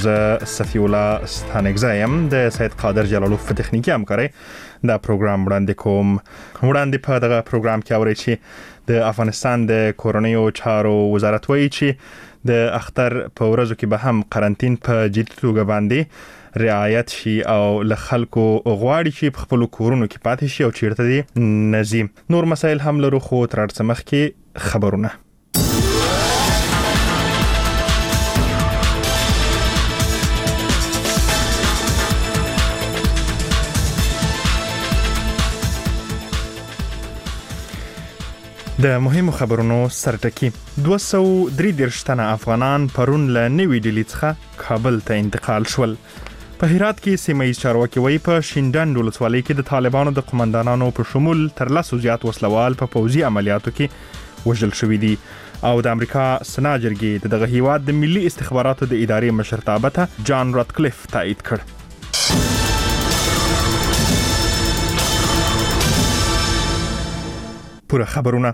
زه صفی الله ستانکزی یم د سید قادر جلالوف په تخنیکی همکارۍ دا پروګرام وړاندې په دغه پروګرام کې اورئ چې د افغانستان د کورنیو چارو وزارت وایي چې د اختر په ورځو کې به هم قرنټین په جدي توګه باندې رعایت شي او له خلکو غواړي چې په خپل کورونو کې پاتې شي او چیرته دي نزي. نور مسایل هم لرو خو تر څه مخکې خبرونه. د مهمو خبرونو سرټکی 233 تنه افغانان پرون له نوې ډیلي څخه کابل ته انتقال شول. په هرات کې سیمه‌ییز چارواکي وایي په شینډنډ ولسوالۍ کې د طالبانو د قومندانانو په شمول تر 100 زیات وسلوال په پوځي عملیاتو کې وژل شوي دي او د امریکا سنا جرګې دغه هیواد د ملي استخباراتو د ادارې مشرتابه ته جان راتکلیف تایید کړ. پوره خبرونه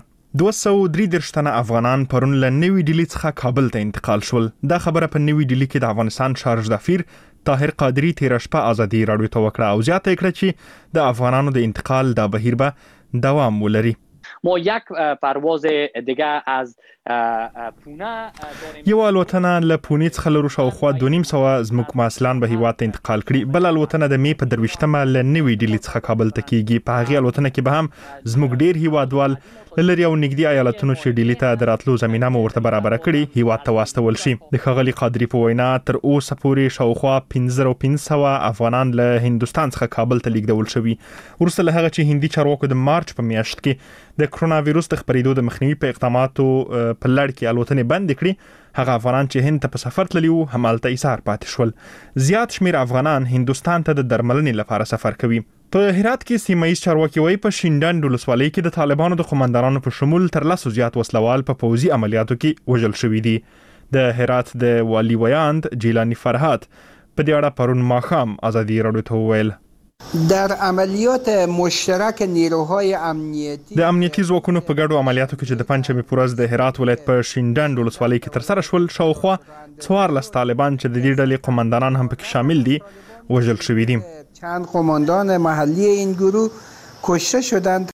233 تنه افغانان پرون له نوې ډیلي څخه کابل ته انتقال شول. دا خبره په نوې ډیلي کې د افغانستان شارژ دافیر طاهر قادری تیر شپه ازادي راډیو ته وکړه او زیاته کړه چې د افغانانو د انتقال د بهیر به دوام ولري. ما یک پرواز دیگه از پونه یو الوتنه له پونه څخه لرو شاوخوا 2.5 زموږ مسلان به هیواد ته انتقال کړي. بل الوتنه د می په 23مه له نوې ډیلي څخه کابل ته کیږي. په هغه الوتنه کې به هم زموږ ډیر هیوادوال لری او نګدي ایالتونو چې ډیلي ته دراتلو زمينه مو ورته برابر کړي هیواد ته واستول شي. د خغلی قادری په وینا تر اوسه پورې شاوخوا 1500 افغانان له هندستان څخه کابل ته لیږدول شوي. ورسره له هغه چې هندي چارواکو د مارچ په میاشت کې د کرونا وایروس د خپرېدو د مخنیوي په اقداماتو په لړ کې الوتنې بند کړې. هغه افغانان چې هند ته په سفر تللی وو همالته ایثار پاتې شول. زیات شمیر افغانان هندستان ته د درملنې لپاره سفر کوي. په هرات کې سیمه‌ییز چارواکي وایي په شینډنډ ولسوالۍ کې د طالبانو د قومندانانو په شمول تر 100 زیات وسلوال په پوځي عملیاتو کې وژل شوي دي. د هرات د والی ویاند جیلانی فرهاد په دې اړه پرون ماښام ازادي راډیو ته وویل در عملیات مشترک نیروهای امنیتی د امنیتي ځواکونو په ګډو عملیاتو کې چې د پنځمې په ورځ د هرات ولایت په شینډنډ ولسوالۍ کې ترسره شول شاوخوا 14 طالبان چې د دې ډلې قومندانان هم پکې شامل دي وژل شوي دي. چند قوماندان محلی این گروه کشته شدند.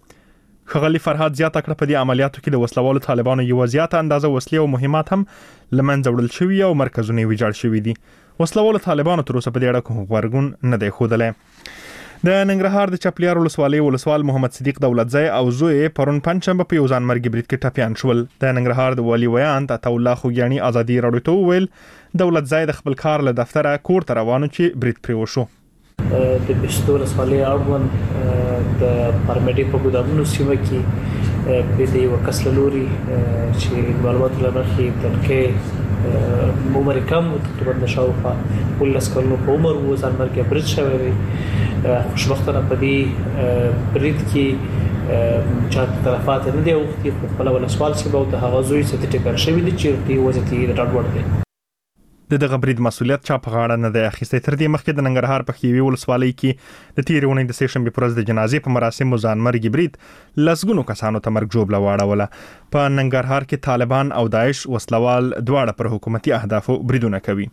خغلی فرهاد زیاته کړه په دې عملیاتو کې د وسلوالو طالبانو یو زیاته اندازه وسلې او مهمات هم لمنځه وړل شوي او مرکزونه ویجاړ شوي دي. وسلوالو طالبانو تر اوسه په دې اړه کوم غبرګون نه دی ښودلی. د ننګرهار د چپلیار ولسوالۍ ولسوال محمد صدیق دولتزی او زوی پرون پنځشنبه په یو ځانمرګي برید کې ټپیان شول. د ننګرهار د والی ویاند عطا الله خوګیاني ازادي راډیو ته وویل دولتزی د خپل کار له دفتره کور ته روانو چې برید پرې وشو. د بشتو ولسوالۍ اړوند د پرمټي په ګودامونو سیمه کې په دې وکس لوري چې معلومات لري ترکه عمر کم تقریبا نشاوخوا ولس کلو په عمر و ځانمرګي برید شوی دی. خوشبختانه په دې برید کې چا طرفات نه دی وختي په ولسوال سیمه او د هغه زوی څخه ټکر شوی دی چې په وجه کې راډور دی. د دغه برید مسؤلیت چا په غاړه نه دی اخیستی. تر دې مخکې د ننګرهار په خیوي ولسوالۍ کې د تیرې اونۍ د سهشنبې په ورځ د جنازې په مراسمو ځانمرګي برید لسګونو کسانو ته مرګ ژوبله واړوله. په ننګرهار کې طالبان او داعش وسلوال دواړه پر حکومتي اهدافو بریدونه کوي.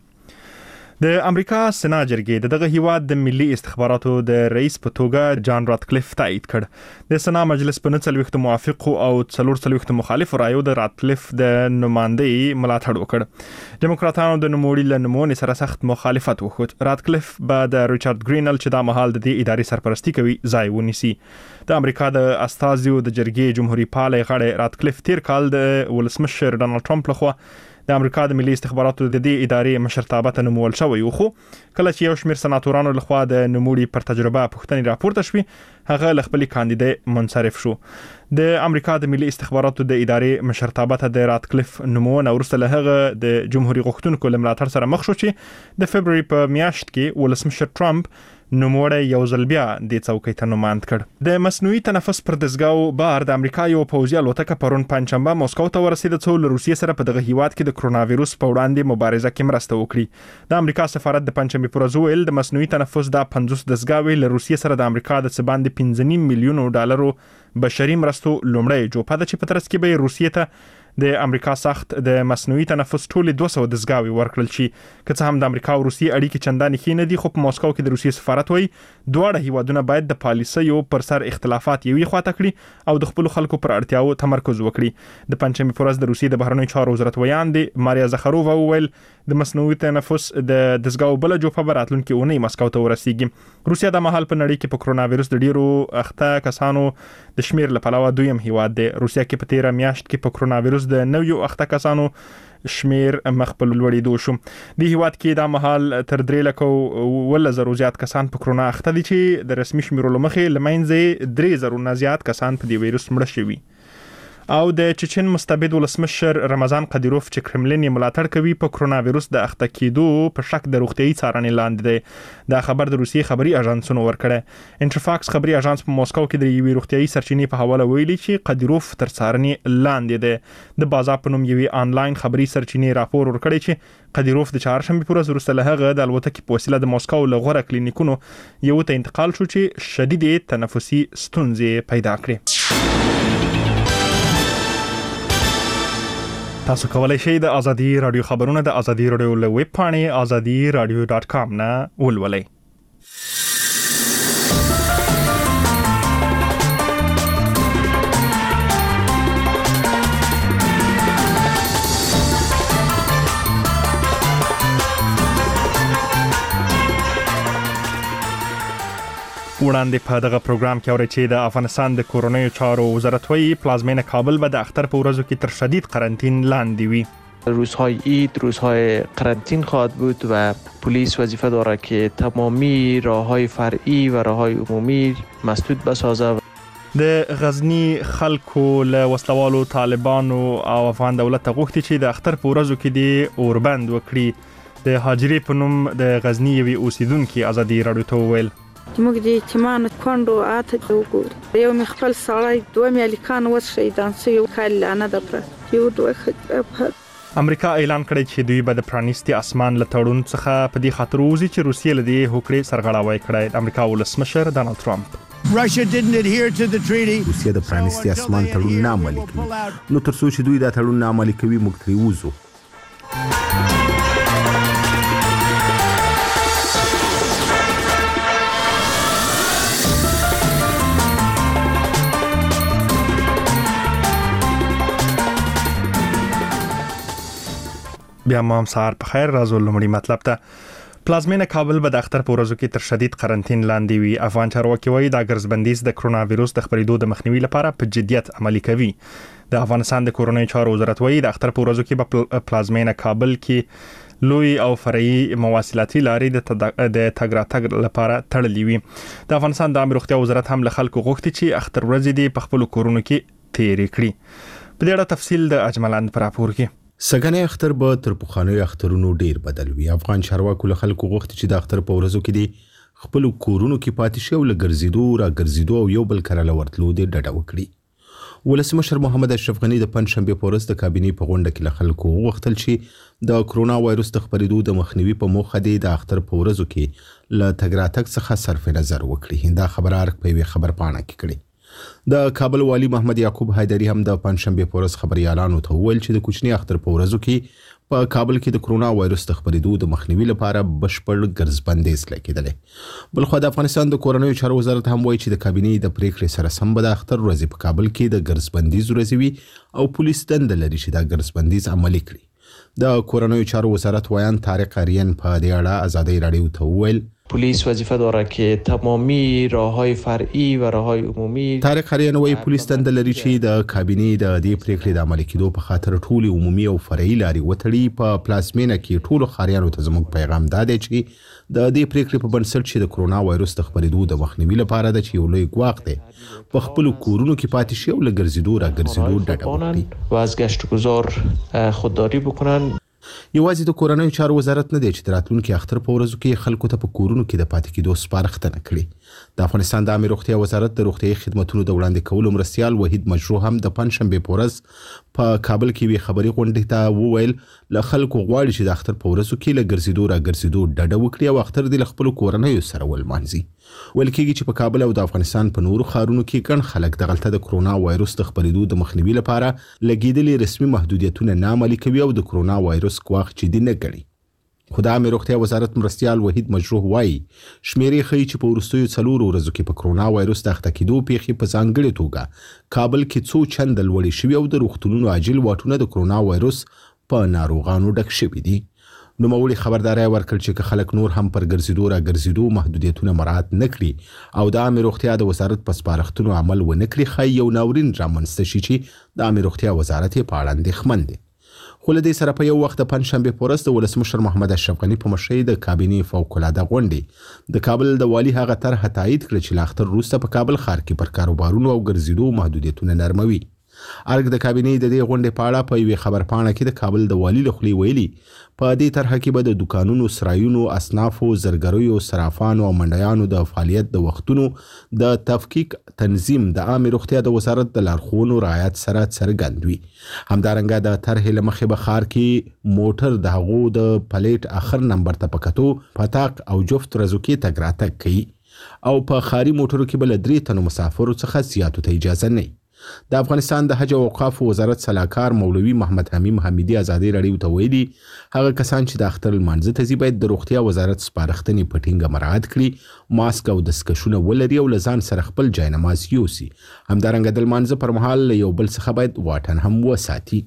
د امریکا سنا جرګې دغه هیواد د ملي استخباراتو د رئیس په توګه جان راتکلیف تایید کړ. د سنا مجلس په 49 موافق او 44 مخالف رایو د راتکلیف د نمائندګۍ ملاتړ وکړ. ډیموکراتانو د نوموړي له نومونې سره سخت مخالفت وکړ. راتکلیف به د ریچارډ ګرینل چې د مهال د دې ادارې سرپرستی کوي ځای ونیسي. د امریکا د استازیو د جرګې جمهوریت پال غړی راتکلیف تیر کال د ولسمشر ډانلډ ټرمپ لخوا د امریکا د ملي استخباراتو د دې ادارې مشرتابه ته نومول شوی و. خو کله چې یو شمېر سناتورانو لخوا د نوموړي پر تجربه پوښتنې راپورته شوې هغه له خپل کاندیدې منصرف شو. د امریکا د ملي استخباراتو د ادارې مشرتابه ته د راتکلیف نومونه ورسته له هغه د جمهوریت غوښتونکو له ملاتړ سره مخ شو چې د فبرवरी په میاشت کې ولسمشر ټرمپ نوموړی یو ځل بیا د څوکۍ ته نوماند کړ. د مصنوعي تنفس پر دستګاو بار د امریکا یو پوځي الوتکه پرون پنځشنبه مسکو ته ورسېده څو له روسیې سره په دغه هیواد کې د کرونا وایروس په وړاندې مبارزه کې مرسته وکړي. د امریکا سفارت د پنځشنبې پر ورځ ویل د مصنوعي تنفس د 50 دستګاوې له روسیې سره د امریکا د څه باندې $15 ملیون بشري مرستو لومړی جوپه ده چې په ترڅ کې به روسیې ته د امریکا سخت د مصنوعي تنفس ټولې 200 دزګاوي ورکړل شي. که څه هم د امریکا او روسیې اړیکې چندانې ښې نه دي، خو په موسکو کې د روسیې سفارت وایي دواړه هیوادونه باید د پالیسیو پر سر اختلافات یوې خواته کړي او د خپل خلکو پر اړتیاو تمرکز وکړي. د پنځمې پر ورځ د روسیې د بهرنیو چارو وزارت ویان دی ماریا زخارووا وویل د مصنوعي تنفس د دزګاو بل جوپه براتلونکو اونۍ مسکو ته ورسیږي. روسیا د مهال په نړۍ کې په کرونا وایرس د ډیرو اخته کسانو د شمیر لپاره دویم هیواد دی. روسیا کې په 13 میاشت کې په کرونا وایرس د نویو اخته کسانو شمیر مخبل لوړېدو شو. د هیواد کې د مهال تر 3,000 زیات کسان په کرونا اخته دي چې د رسمي شمیرولو مخې لمنځه 3,000 نه زیات کسان په دې وایرس مړه شوي. او د چچن مستبد ولسمشر رمضان قدیروف چې کرملین یې ملاتړ کوي په کرونا وایرس د اخته کېدو په شک د روغتيایي څارنې لاندې دی. دا خبر د روسیې خبري اژانسونو ورکړی. انټرفاکس خبري اژانس په موسکو کې د یوې روغتيایي سرچینې په حواله ویلي چې قدیروف تر څارنې لاندې دی. د بازار په نوم یوې آنلاین خبري سرچینې راپور ورکړی چې قدیروف د چهارشنبه پر ورځ وروسته له هغه د الوتکې په وسیله د موسکو له غوره کلینیکونو یو ته انتقال شو چې شدید تنفسي ستونزې پیدا کړې. تاسو کولای شئ د ازادي رادیو خبرونه د ازادي رادیو له ویب پاڼې azadiradio.com نه ولولئ. وړاندې په دغه پروګرام کې اورئ چې د افغانستان د کورونیو چارو وزارت وایي پلازمینه کابل به د اختر په ورځو کې تر شدید قرنطین لاندې وي. روزهای عید روزهای قرنطین خواهد بود و پلیس وظیفه دارد که تمامی راههای فرعی و راههای عمومی مسدود بسازد. د غزنی خلکو له وسلوالو طالبانو او افغان دولت ته غوښتي چې د اختر په ورځو کې د اوربند وکړي. د هاجرې په نوم د غزنی یوې اوسیدونکو ازادي رادیو ته وویل موږ د اعتماد کندو اته وګورو یو مخفل سړی دوه ملکان وس شهیدان سي یو کله نه د پر یو دوه امریکا اعلان کړی چې دوی به د پرانیستي اسمان له تړون څخه په دې خاطر وزي چې روسیې له دې هوکړې سرغړاوی کړی. امریکا ولسمشر ډانلډ ټرمپ روسیه د پرانیستي اسمان تړون نه عملي کوي، نو تر څو چې دوی دا تړون نه عملي کوي موږ ترې وځو. بیا هم سهار په خیر. راځو لومړی مطلب ته. پلازمینه کابل به د اختر په ورځو کې تر شدید قرنطین لاندې وي. افغان چارواکي وایي دا ګرځبندیز د کرونا وایرس د خپرېدو د مخنیوي لپاره په جدیت عملي کوي. د افغانستان د کورونیو چارو وزارت وایي د اختر په ورځو کې په پلازمینه کابل کې لوی او فرعي مواصلاتي لارې د تګ راتګ لپاره تړلې وي. د افغانستان د عامه روغتیا وزارت هم له خلکو غوښتي چې اختر ورځې د خپل کورونو کې تیرې کړي. په دې اړه تفصیل د اجملان پر راپور کې. سګنې اختر به تر پخوانیو اخترونو ډیر بدل وي. افغان چارواکو له خلکو غوښتي چې د اختر په ورځو کې د خپل کورونو کې پاتې شي او له ګرځېدو او یو بل کره ورتلو د ډډه وکړي. ولسمشر محمد اشرف غنی د پنځشنبه په ورځ د کابینې په غونډه کې له خلکو غوښتل چې د کرونا وایرس د خپرېدو د مخنیوي په موخه د اختر په ورځو کې له تګ راتګ څخه صرف نظر وکړي. دا خبره ارګ په یوه خبر پاڼه کې کړې. د کابل والی محمد یعقوب حیدری هم د پنځشنبه په ورځ خبريالانو ته وویل چې د کوچني اختر په ورځو کې په کابل کې د کرونا وایرس د خپرېدو د مخنیوي لپاره بشپړ ګرځبندیز لیکيدلې. بلخو د افغانستان د کورونیو چارو وزارت هم وایي چې د کابینې د پریکړې سره سم به د اختر ورځې په کابل کې د ګرځبندیز ورځې وي او پولیس دنده لري چې دا ګرځبندیز عملي کړي. د کورونیو چارو وزارت ویان طارق اریان په دې اړه ازادي رادیو ته وویل پلیس وظیفه داره که تمامی راههای فرعی و راههای عمومی. طارق اریان وایي پولیس دنده لري چې د کابینې د دې پریکړې د عملي کېدو په خاطر ټول عمومي او فرعي لارې وتړي. په پلازمینه کې ټول خاریانو ته زموږ پیغام دا دی چې د دې پریکړې په بنسټ چې د کرونا وایرس د خپرېدو د مخنیوي لپاره د یو لوی ګواښ دی په خپل کورونو کې پاتې شي او له ګرځېدو ډډه وکړي و از گشت و گذار خودداری بکنن. یوازې د کورونیو چارو وزارت نه دی چې راتلونکي اختر په ورځو کې خلکو ته په کورونو کې د پاتې کېدو سپارښتنه کړې. د افغانستان د عامه روغتیا وزارت د روغتیايي خدماتو د وړاندې کولو مرستیال وحید مجروح هم د پنځشنبه په ورځ په کابل کې وی خبري غونډې ته وویل له خلکو غواړي چې د اختر په ورځو کې له ګرځېدو ډډه وکړي او اختر د خپل کورنۍ سره ولمانځي. ویل کېږي چې په کابل او د افغانستان په نورو ښارونو کې ګڼ خلک دغلته د کرونا وایروس د خپرېدو د مخنیوي لپاره لګېدلي رسمي محدودیتونه نه عملي کوي او د کرونا وایروس ګواښ جدي نه ګڼي. خو د عامه روغتیا وزارت مرستیال وحید مجروح وایي شمیرې ښیي چې په وروستیو 4 ورځو کې په کرونا وایروس د اخته کېدو پیښې په ځانګړې توګه کابل کې څو چنده لوړې شوي او د روغتونونو عاجل واټونه د کرونا وایروس په ناروغانو ډک شوي دي. نوموړي خبرداري ورکړه چې خلک نور هم پر ګرځېدو محدودیتونه مراعات نه کړي او د عامه روغتیا د وزارت په سپارښتنو عمل ونه کړي ښایي یو ناورین رامنځته شي چې د عامه روغتیا وزارت یې په اړه اندېښمن دی. خو له دې سره په یو وخت د پنځشنبې په ورځ د ولسمشر محمد اشرف غني په مشرۍ د کابینې فوق‌العاده غونډې د کابل د والي هغه طرحه تایید کړه چې له اختر وروسته په کابل ښار کې پر کاروبارونو او ګرځېدو محدودیتونه نرموي. ارګ د کابینې د دې غونډې په اړه په یوې خبرپاڼه کې د کابل د والي له خولې ویلي په دې طرحه کې به د دکانونو، سرایونو، اصنافو، زرګریو، صرافانو او منډیانو د فعالیت د وختونو د تفکیک تنظیم د عامه روغتیا د وزارت د لارښوونو رعایت سره څرګند وي. همدارنګه د طرحې له مخې به ښار کې موټر د هغو د پلیټ اخر نمبر ته په کتو پتاق او جفت ورځو کې تګ راتګ کوي او په ښاري موټرو کې به له 3 تنو مسافرو څخه زیاتو ته اجازه نه. د افغانستان د حج او اوقافو وزارت سلاکار مولوي محمد حمیم حمیدي ازادي راډیو ته ویلي هغه کسان چې د اختر لمانځه ته ځي باید د روغتیا وزارت سپارښتنې په ټینګه مراعات کړي، ماسک او دستکشونه ولري او له ځان سره خپل جاینماز یوسي. همدارنګه د لمانځه پر مهال له یو بل څخه باید واټن هم وساتي.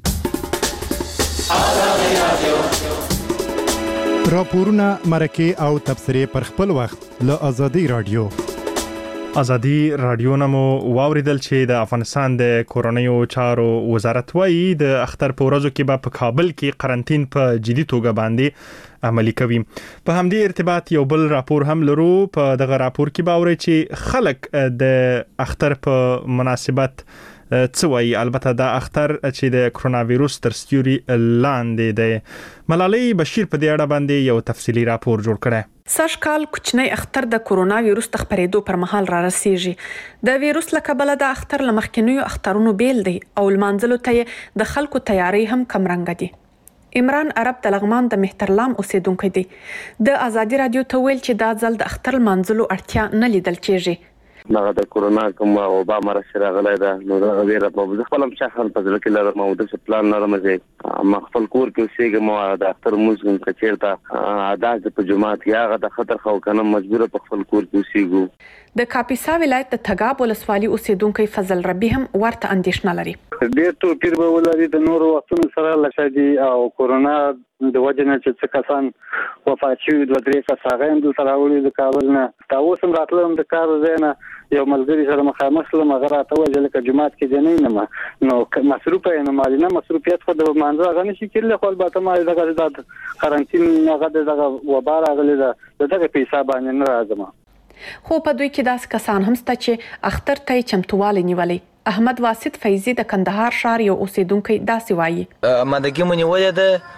راپورونه، مرکې او تبصرې پر خپل وخت له ازادي راډیو. ازادي راډیو نمو واوریدل چې د افغانستان د کورونیو چارو وزارت وایي د اختر په ورځو کې به په کابل کې قرنټین په جدي توګه باندې عملي کوي. په همدې ارتباط یو بل راپور هم لرو. په دغه راپور کې به اورئ چې خلک د اختر په مناسبت څه وایي. البته دا اختر چې د کرونا وایروس تر سیوري لاندې دی. ملالۍ بشیر په دې اړه باندې یو تفصیلی راپور جوړ کړی. سږ کال کوچنی اختر د کرونا وایروس د خپرېدو پر مهال را رسیږي. د وایروس له کبله د اختر له مخکینیو اخترونو بیل دی او لمانځلو ته د خلکو تیاری هم کمرنګه دي. عمران عرب د لغمان د مهترلام اوسیدونکی دی. د ازادي راډیو ته ویل چې دا ځل د اختر لمانځلو اړتیا نه لیدل کېږي. دغه د کرونا کوم وبا مرسته راغلی ده نو دا ویره په خپل مشخص په ځل کې لرم او د پلان لرم چې ما خپل کور کې اوسېږم او د اختر موزګم کچیرته عادت په جماعت یاغه د خطر خو کنه مجبور په خپل کور کې اوسېږو. د کاپیسا ولایت د تګاب ولسوالي اوسیدونکو فضل ربی هم ورته اندېښنه لري. ډېر توپیر به ولري د نورو وختونو سره لکه دي او کرونا د وجه نه چې څه کسان وفات شوي 2-3 کسان هم دلته راوړي د کابل نه. تاسو هم راتلم د کار ځای نه یو ملګری سره مخامخ شوم هغه راته ویل چې جماعت کې جنې نه نو مصروف یې نه مالي نه مصروفیت خو د مانځه هغه نشي کېدل خو البته ما دغه د قرنټین هغه دغه وبا راغلی ده دغه پیسې باندې نه راځم. خو په دوی کې داس کسان هم سته چې اختر ته چمتووالی نیولي. احمد واسط فیضی د کندهار ښار یو اوسیدونکی داسې وایي. مادګي مونیولې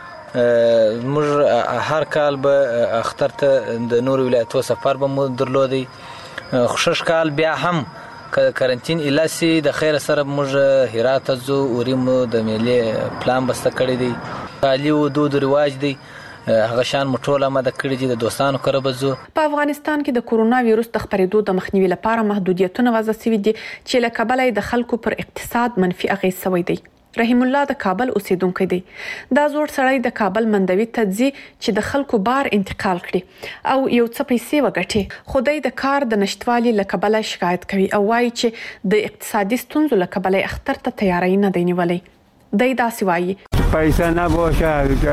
ده موږ هر کال به اختر ته د نور ولایتو سفر به مو درلودي. خوشش کال بیا هم کارنټین الاسي د خیر سره موږ هرات ته وریم د میلې پلان بسته کړی دی. علي او دود رواج دی هغه شان مټوله ماده کړی دي د دوستانو کړه بزو. په افغانستان کې د کرونا وایروس د خپرېدو د مخنیوي لپاره محدودیتونه وضع شوي دي چې له کبله د خلکو پر اقتصاد منفي اغیز شوی دی. رحیم الله د کابل اوسیدونکی دی. دا زوړ سړی د کابل مندوي ته ځي چې د خلکو بار انتقال کړي او یو څه پیسې وګټي. خو دی د کار د نشټوالي له کبله شکایت کوي او وایي چې د اقتصادي ستونزو له کبله اختر ته تیاری نه دی نیولی. دی داسې وایي پیسې نه باشه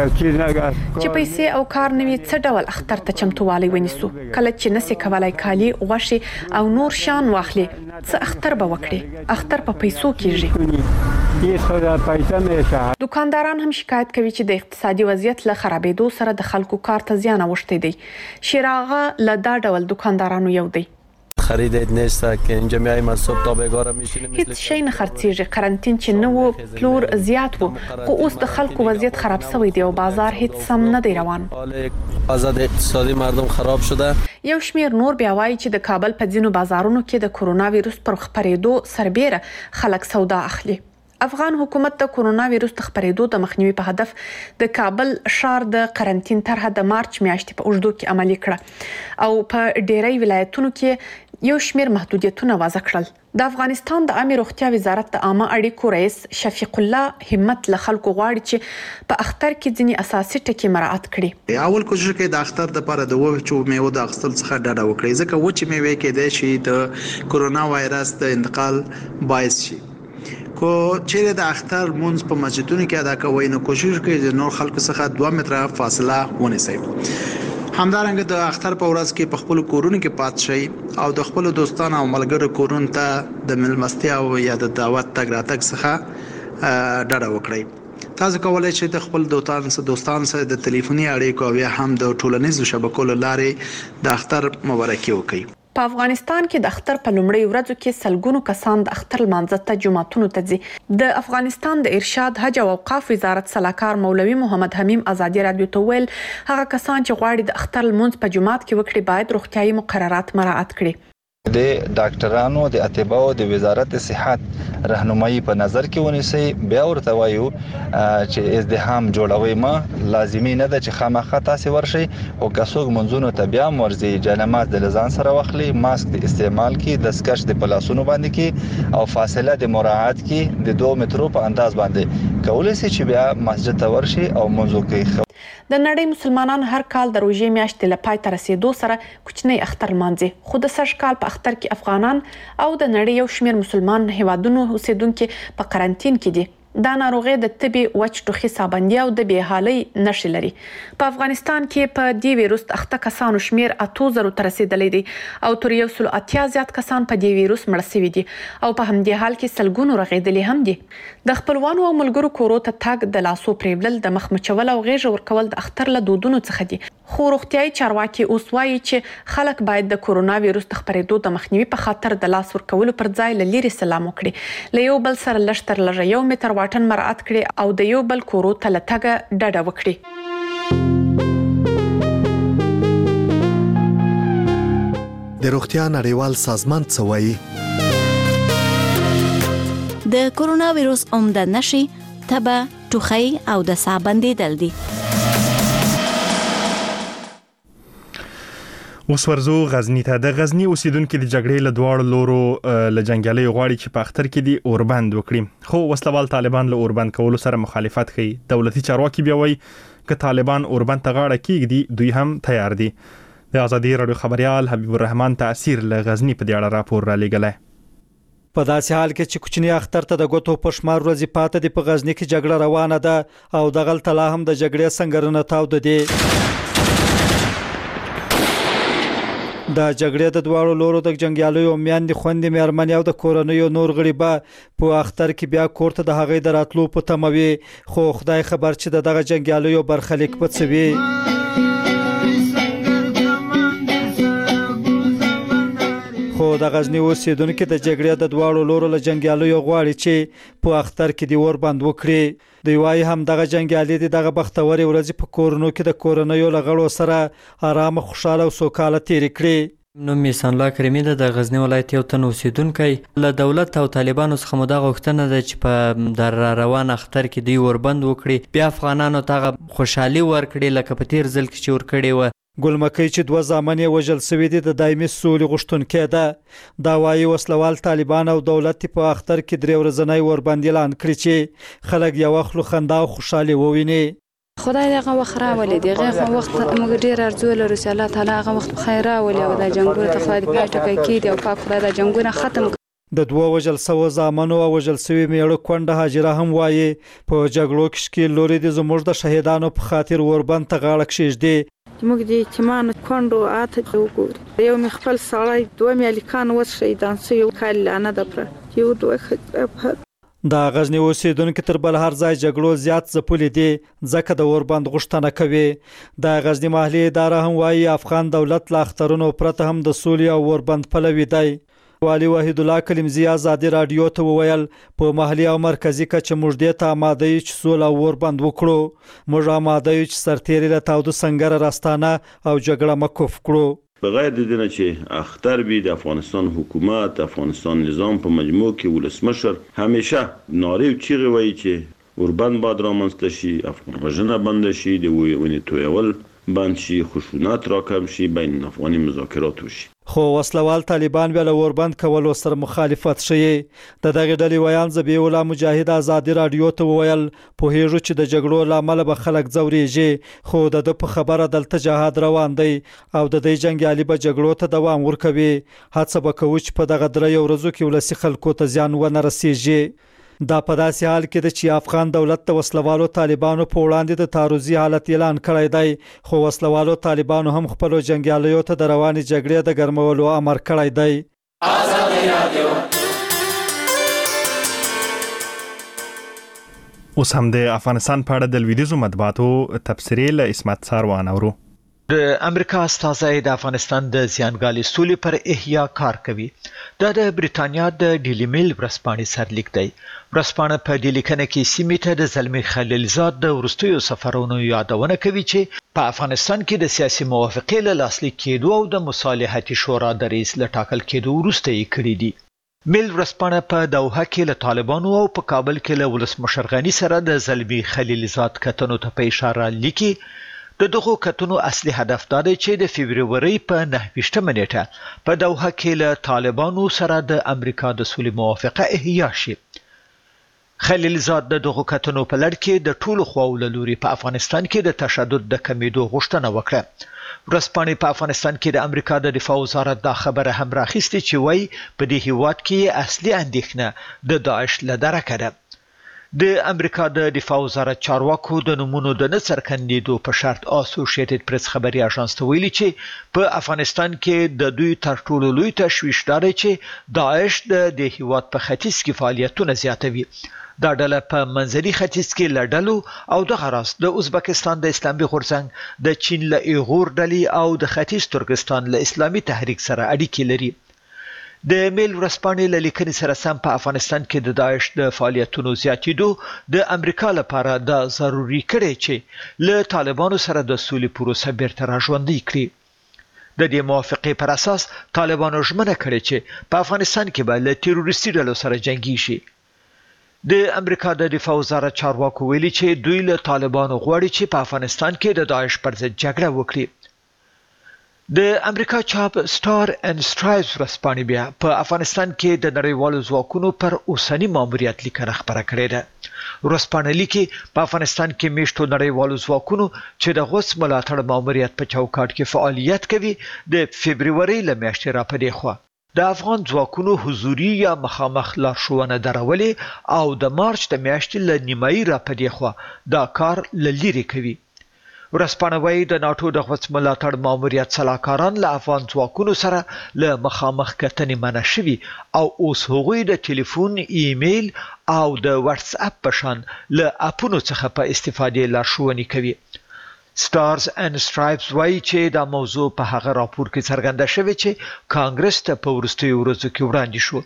چې پیسې او کار نه وي څه ډول اختر ته چمتووالی ونیسو. کله چې نسي کولای کالي غوښې او نور شان واخلي څه اختر به وکړي. اختر په پیسو کېږي. دکانداران هم شکایت کوي چې د اقتصادي وضعیت له خرابېدو سره د خلکو کار ته زیان اوښتی دی. شیراغه له دا ډول دکاندارانو یو دی. خریدت نیست که اینجا میایم از صبح تا بگاره میشینیم. هیڅ شی نه خرڅیږي. قرنټین چې نه و پلور زیات و خو اوس د خلکو وضعیت خراب شوی دی او بازار هیڅ سم نه دی روان. حال آزاد اقتصادی مردم خراب شده. یو شمیر نور بیا وایي چې د کابل په ځینو بازارونو کې د کورونا وایروس پر خپرېدو سربېره خلک سودا اخلي. افغان حکومت د کورونا وایروس د خپرېدو د مخنیوي په هدف د کابل ښار د قرنټین طرحه د مارچ میاشتې په اوږدو کې عملي کړه او په ډېری ولایتونو کې یو شمیر محدودیتونه وضع کړل. د افغانستان د عامه روغتیا وزارت د عامه اړیکو رئیس شفیق الله همت له خلکو غواړي چې په اختر کې ځینې اساسي ټکي مراعات کړي. اول کوشش کوي د اختر د لپاره د وچو میوو د اخیستل څخه ډډه وکړي ځکه وچې میوې کې د شي د کورونا وایرس د انتقال باعث شي. کو چیرې د اختر مونږ په مسجدونو کې ادا کوي نو کوشش کوي چې نور خلکو څخه 2 متره فاصله ونیسي. همدارنګه د اختر په ورځ کې په خپل کورونو کې پات شي او د خپل دوستانو او ملګرو کورونو ته د ملمستیا او یا د دعوت تګ راتګ څخه ډډه وکړئ. تاسو کولای شئ د خپل دوستانو سره د ټلیفوني اړیکو او یا هم د ټولنیزو شبکو لارې د اختر مبارکي وکړئ. په افغانستان کې د اختر په لومړۍ ورځو کې سلګونو کسان د اختر لمانځه ته جمعتونو ته ځي. د افغانستان د ارشاد حج او اوقاف وزارت سلاکار مولوي محمد حمیم ازادي رادیو ته ویل هغه کسان چې غواړي د اختر لمونځ په جمعات کې وکړي باید روغتیايي مقررات مراعات کړي. د ډاکټرانو د اتباعو د وزارت صحت راهنمایي په نظر کې ونیسي. بیا ورته وایو چې ازدحام جوړوي ما لازمي نه ده چې خامخا تاسو ورشي او کڅوګ منځونو ته بیا مرزي جنماز د لزان سره واخلي ماسک د استعمال کې د سکش د پلاسونو باندې کې او فاصله د مراعات کې د 2 مترو په انداز باندې کولای شي چې بیا مسجد ته ورشي او منځو کې. د نړۍ مسلمانان هر کال د روژې میاشتې له پای ته رسیدو سره کوچنی اختر لمانځي خو د سږ کال په اختر کې افغانان او د نړۍ یو شمیر مسلمان هیوادونو اوسیدونکو په قرنټین کې دي. دا ناروغي د طبي وچ ټوخي سابندي او د بېحالۍ نښې لري. په افغانستان کې په دې ویروس اخته کسانو شمیر 8000 ته رسیدلی دی او تر 180 زیات کسان په دې ویروس مړ شوي دي او په همدې حال کې سلګونو رغېدلي هم دي. د خپلوانو او ملګرو کورو ته تګ د لاسو پریولل د مخ مچول او غېږ ورکول د اختر له دودونو څخه دي. خو روغتیايي چارواکي اوس وایي چې خلک باید د کورونا ویروس د خپرېدو د مخنیوي په خاطر د لاس ورکولو پر ځای له لرې سلام وکړي، له یو بل سره لږ تر لږه 1 متر واټن مراعات کړي او د یو بل کورو ته له تګه ډډه وکړي. د روغتیا نړیوال سازمان څه وایي؟ د کورونا ویروس عمده نښې تبه، ټوخی او د ساه بندیدل دي. اوس ورزو غزنی ته. د غزنی اوسیدونکو د جګړې له دواړو لورو له جنگیالي غواړي چې په اختر کې دی اوربند وکړي، خو وسلوال طالبان له اوربند کولو سره مخالفت کوي. دولتي چارواکي بیا وایي چې طالبان اوربند ته غاړه کیږدي دوی هم تیار دي. د ازادي رادیو خبريال حبیب الرحمن تاثیر له غزنی په دې اړه راپور را لېږلی. په داسې حال کې چې کوچنی اختر ته د غوتو په شمار ورځې پاتې دی، په غزنی کې جګړه روانه ده او د غل تلا هم د جګړې څنګه تاوده دي. د جګړې د دواړو لورو د جنگیالیو میاندې خوندې مېرمنې او د کورنیو نور غړي به په اختر کې بیا کور ته د هغې د راتلو په تمه وي، خو خدای خبر چې دغه جنگیالیو برخلیک به څه وي. خو د غزنی اوسیدونکو د جګړې د دواړو لورو له جنگیالیو غواړي چې په اختر کې دی اوربند وکړي. دوی وايي هم دغه جنگیالي دغه بختوري ورځ په کورونو کې د کورنیو لغړو سره آرام، خوشاله او سوکاله تیر کړي. نوم یې سانلا کریمي ده، د غزنی ولایت یو تن اوسیدونکی. له دولت او طالبانو څخه مو دا غوښتنه ده چې په در روان اختر کې دوی اوربند وکړي، بیا افغانانو ته خوشحالي ورکړي لکه په تیر ځل کې چې ورکړي و. ګلمکۍ چې 2 زامن یې وژل شوي دي د دایمي سولې غوښتونکې ده. دا وایي وسلوال طالبان او دولت په اختر کې 3 ورځنی اوربند اعلان کړی چې خلک یو خلک خندا او خوشحالي وویني. خدای دغه وخت راولي، دغه وخت موږ ډیر ارزو لرو چې الله تعالی هغه وخت خیر راولي او د جنگونو ته خدای دې پاتې کړي او پاک خدای د جنگونو ختم. د 2 وژل شوو زامنو او وژل شوي میړه کونډه هاجره هم وایي په جګړو کې شکیل لوري د زموږ د شهیدانو په خاطر اوربند ته غاړه کښېږدي. موږ د یتیمانو کونډو آته وګورو، یو مې خپل سړی 2 مې وس شهیدان شوي کال لانه ده پر یو 2 خبر. د غزنی اوسیدونکو تر بل هر ځای جګړو زیات ځپلي دي ځکه د اوربند غوښتنه کوي. د غزنی محلي اداره هم وایي افغان دولت له اخترونو پرته هم د سولې او اوربند پلوي دی. والي وحید الله کلمزی ازادي رادیو ته وویل په محلي او مرکزی کچه موږ دې ته آماده یو چې سول او اوربند وکړو. موږ آماده یو چې سرتیري له تاوده سنگر راستانه او جګړه مکف کړو. بغیر د دې نه چې اختر وي د افغانستان حکومت افغانستان نظام په مجموع کې ولسمشر همیشه نارې او چیغې وایي چې اوربند باید رامنځته شي، افغان وژنه بند شي، د ونې تویول بند شي، خشونت راکم شي، بین الافغاني مذاکرات وشي. خو وسلوال طالبان بیا له اوربند کولو سره مخالفت شوی. د دغه ډلې ویان ذبیح الله مجاهد ازادي رادیو ته وویل پوهیږو چې د جګړو لامل به خلک ځوريږي، خو د په خبره دلته جهاد روان دی او د دې جنگیالي به جګړو ته دوام ورکوي. هڅه به کوو چې په دغه درې ورځو کې ولسی خلکو ته ځان ونه رسیږي. دا په داسې حال کې د چې افغان دولت د وسلوالو طالبانو په وړاندې د تعرضي حالت اعلان کړی دی، خو وسلوالو طالبانو هم خپل جنگیالیو ته د روانې جګړې د ګرمولو امر کړی دی. اوس هم د افغانستان په اړه د لویدیځو مطبوعاتو تبصرې له اسمت ساروان اورو. د امریکا استازی د افغانستان د زیانګالي سولې پر احیا کار کوي. دا د بریتانیا د ډیلی میل ورځپاڼې سرلیک دی. ورځپاڼه په دې لیکنه کې سیمې ته د زلمی خلیلزاد د وروستیو سفرونو یادونه کوي چې په افغانستان کې د سیاسي موافقې له لاسلیک کېدو او د مصالحتي شورا د رئیس له ټاکل کېدو وروسته یې کړي دي. میل ورځپاڼه په دوحه کې له طالبانو او په کابل کې له ولسمشر غني سره د زلمی خلیلزاد کتنو ته په اشاره لیکي. د دغه کتنو اصلي هدف دا دی چې د فبروري په 9 نیټه په دوحه کې له طالبانو سره د امریکا د سولې موافقه احیا شي. خلیلزاد د دغه کتنو په لړ کې د ټولو خواو له لوري په افغانستان کې د تشدد د کمیدو غوښتنه وکړه. ورځپاڼې په افغانستان کې د امریکا د دفاع وزارت دا خبره هم راخیستې چې وایي په دې هیواد کې اصلي اندېښنه د داعش له درکه ده. د امریکا د دفاع وزارت چارواکو د نمونو د نه څرګندېدو په شرط اسوسییټډ پریس خبري اژانس ته ویلي چې په افغانستان کې د دوی تر ټولو لوی تشویش دی چې داعش د هیواد په ختیځ کې فعالیتونه زیاتوي. دا ډله په منځني ختیځ کې لړلو او د غراس د ازبکستان د اسلامي غورځنګ، د چین له ایغور ډلې او د ختیځ ترکستان له اسلامي تحریک سره اړیکې لري. د میل ورځپاڼې له لیکنې سره سم په افغانستان کې د داعش د فعالیتونو زیاتېدو د امریکا لپاره دا ضروري کړی چې له طالبانو سره د سولې پروسه بیرته راژوندۍ کړي. د دې موافقې پر اساس طالبانو ژمنه کړې چې په افغانستان کې به له تروریستي ډلو سره جنګي شي. د امریکا د دفاع وزارت چارواکو ویلي چې دوی له طالبانو غواړي چې په افغانستان کې د داعش پر ضد جګړه وکړي. د امریکا چاپ سٹار اینڈ سټرایپس ورځپاڼې بیا په افغانستان کې د نړیوالو ځواکونو پر اوسنی ماموریت لیکنه خبره کړې ده. ورځپاڼه لیکي په افغانستان کې میشتو نړیوالو ځواکونو چې د غوث ملاتړ ماموریت په چوکاټ کې فعالیت کوي د فبروري له میاشتې را پدې خوا د افغان ځواکونو حضوري یا مخامخ لارښوونه درولې او د مارچ د میاشتې له نیمایي را پدې خوا دا کار لری کوي. ورځپاڼه وايي د ناتو د غوث ملاتړ ماموریت سلاکاران له افغان ځواکونو سره له مخامخ کتنې منع شوي او اوس هغوی د ټلیفون، ایمیل او د واتس اپ په شان له اپونو څخه په استفادې لارښوونې کوي. سټارز اینڈ سټرایپس وايي چې دا موضوع په هغه راپور کې څرګنده شوې چې کانګرس ته په وروستیو ورځو کې وړاندې شو.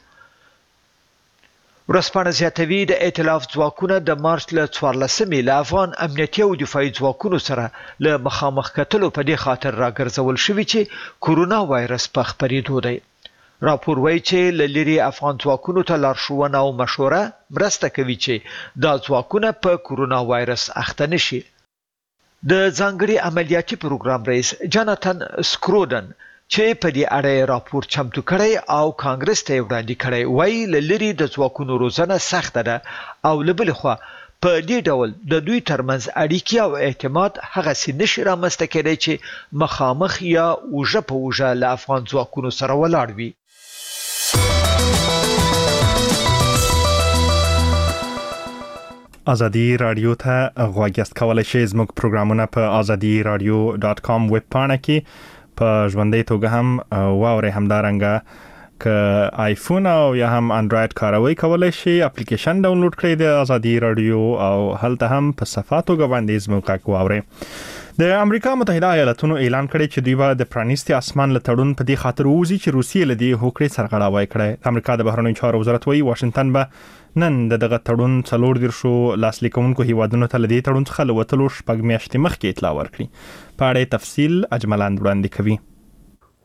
ورځپاڼه زیاتوي د ائتلاف ځواکونه د مارچ له 14مې له افغان امنیتي او دفاعي ځواکونو سره له مخامخ کتلو په دې خاطر راګرځول شوي چې کورونا وایرس په خپرېدو دی. راپور وایي چې له لرې افغان ځواکونو ته لارښوونه او مشوره مرسته کوي چې دا ځواکونه په کورونا وایرس اخته نشي. د ځانګړي عملیاتي پروګرام رئیس جاناتن سکرودن چې په دې اړه راپور چمتو کړی او کانګرس ته وړاندې کړی وایي له لرې د ځواکونو روزنه سخته ده او له بلې خوا په دې ډول د دوی ترمنځ اړیکې او اعتماد هغسې نشي رامنځته کېدی چې مخامخ یا اوږه په اوږه له افغان ځواکونو سره ولاړ وي. ازادي رادیو ته غوږ یاست، کولی شئ زموږ پروګرامونه په azadiراdio.com ویب پاڼه کې په ژوندۍ توګه هم واورئ. همدارنګه که آیفون او یا هم انډراید کاروئ کولی شئ اپلیکیشن ډاونلوډ کړئ د ازادي رادیو او هلته هم په صفحه توګه باندې زموږ غږ واورئ. د امریکا متحده ایالاتونو اعلان کړی چې دوی به د پرانیستي اسمان له تړون په دې خاطر ووځي چې روسیې له دې هوکړې سرغړاوی کړی. امریکا د بهرنیو چارو وزارت وایي واشنگټن به نن دغه تړون 40 لاسلیکونکو هیوادونو ته له دې تړون څخه له وتلو 6 میاشتې مخکې اطلاع ورکړي. په اړه تفصیل اجملاند وړاندې کوي.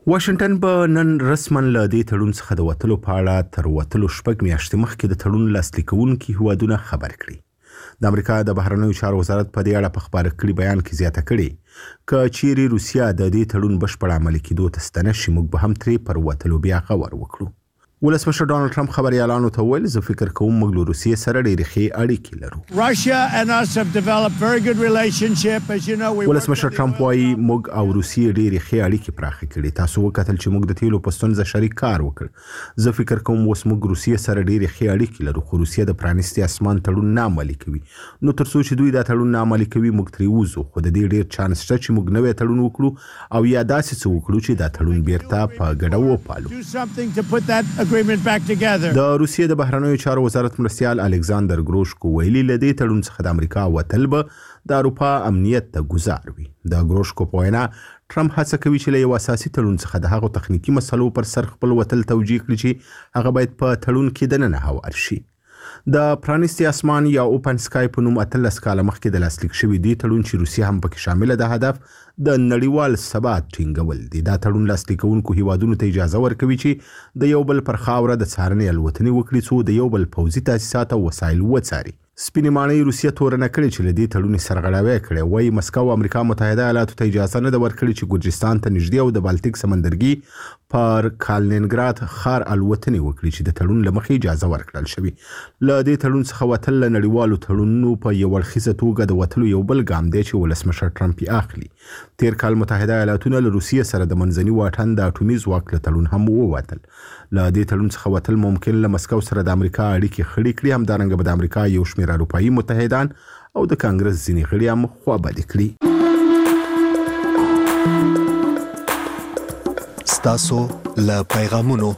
واشنگټن به نن رسما له دې تړون څخه د وتلو په اړه تر وتلو 6 میاشتې مخکې د تړون لاسلیک کوونکي هیوادونه خبر کړي. د امریکا د بهرنیو چارو وزارت په دې اړه په خبر کړي بیان کې زیاته کړي ک چیرې روسیا د دې تړون بشپړ عملي کېدو ته ستنه شي موږ به هم ترې پر وتلو بیا خبر وکړو. ولسمشر ډونالد ټرمپ خبريالانو ته ویل زه فکر کوم موږ له روسیې سره ډېرې ښې اړیکې لرو. Russia and us have developed very good relationship as you know. ولسمشر ټرمپ وايي موږ او روسیې ډېرې ښې اړیکې پراخې کړې. تاسو وکتل چې موږ د تیلو په ستونزه شریک کار وکړ. زه فکر کوم اوس موږ روسیې سره ډېرې ښې اړیکې لرو خو روسیه د پرانیستي اسمان تړون نه عملي کوي. نو تر څو چې دوی دا تړون نه عملي کوي موږ ترې وځو خو د دې ډېر چانس شته چې موږ نوې تړون وکړو او یا داسې څه وکړو چې دا تړون بیرته په ګډه وپالو. Do something to put that agreement back together. د روسیې د بهرنیو چارو وزارت مرستیال الکساندر ګروشکو ویلي لدې تړون څخه د امریکا وتل به د اروپا امنیت ته گزار وي. د ګروشکو په وینا ټرمپ هڅه کوي چې له یو اساسي تړون څخه د هغو تخنیکی مسلو پر سر خپل وتل توجیه کړي چې هغه باید په تړون کې دننه هوار شي. د پرانیستي اسمان یا اوپن سکای په نوم 13 کاله مخکې د لاسلیک شوي دی تړون چې روسیه هم پکې شامله ده هدف د نړیوال ثبات ټینګول دي. دا تړون لاسلیکونکو هیوادونو ته اجازه ورکوي چې د یو بل پر خاوره د څارنې الوتنې وکړي څو د یو بل پوځي تاسیسات او وسایل وڅاري. سپینې ماڼۍ روسیه تورنه کړې چې له دې تړون سرغړاوی کړې وایي مسکو امریکا متحده ایالاتو ته اجازه نه ده ورکړې چې ګورجستان ته نږدې او د بالتیک سمندرګي پر کالینینګراد ښار الوتنې وکړي چې د تړون له مخې اجازه ورکړل شوې. له دې تړون څخه وتل له نړیوالو تړونونو په یو اړخیزه توګه د وتلو یو بل ګام دی چې ولسمشر ټرمپ یې اخلي. تیر کال متحده ایالاتونه له روسیې سره د منځني واټن د اټومي ځواک له تړون هم ووتل. له دې تړون څخه وتل ممکن له مسکو سره د امریکا اړیکې خړې کړي همدارنګه به د امریکا یو شمېر اروپایي متحدان او د کانګرس ځینې غړي هم خوابدي کړي. ستاسو له پیغامونو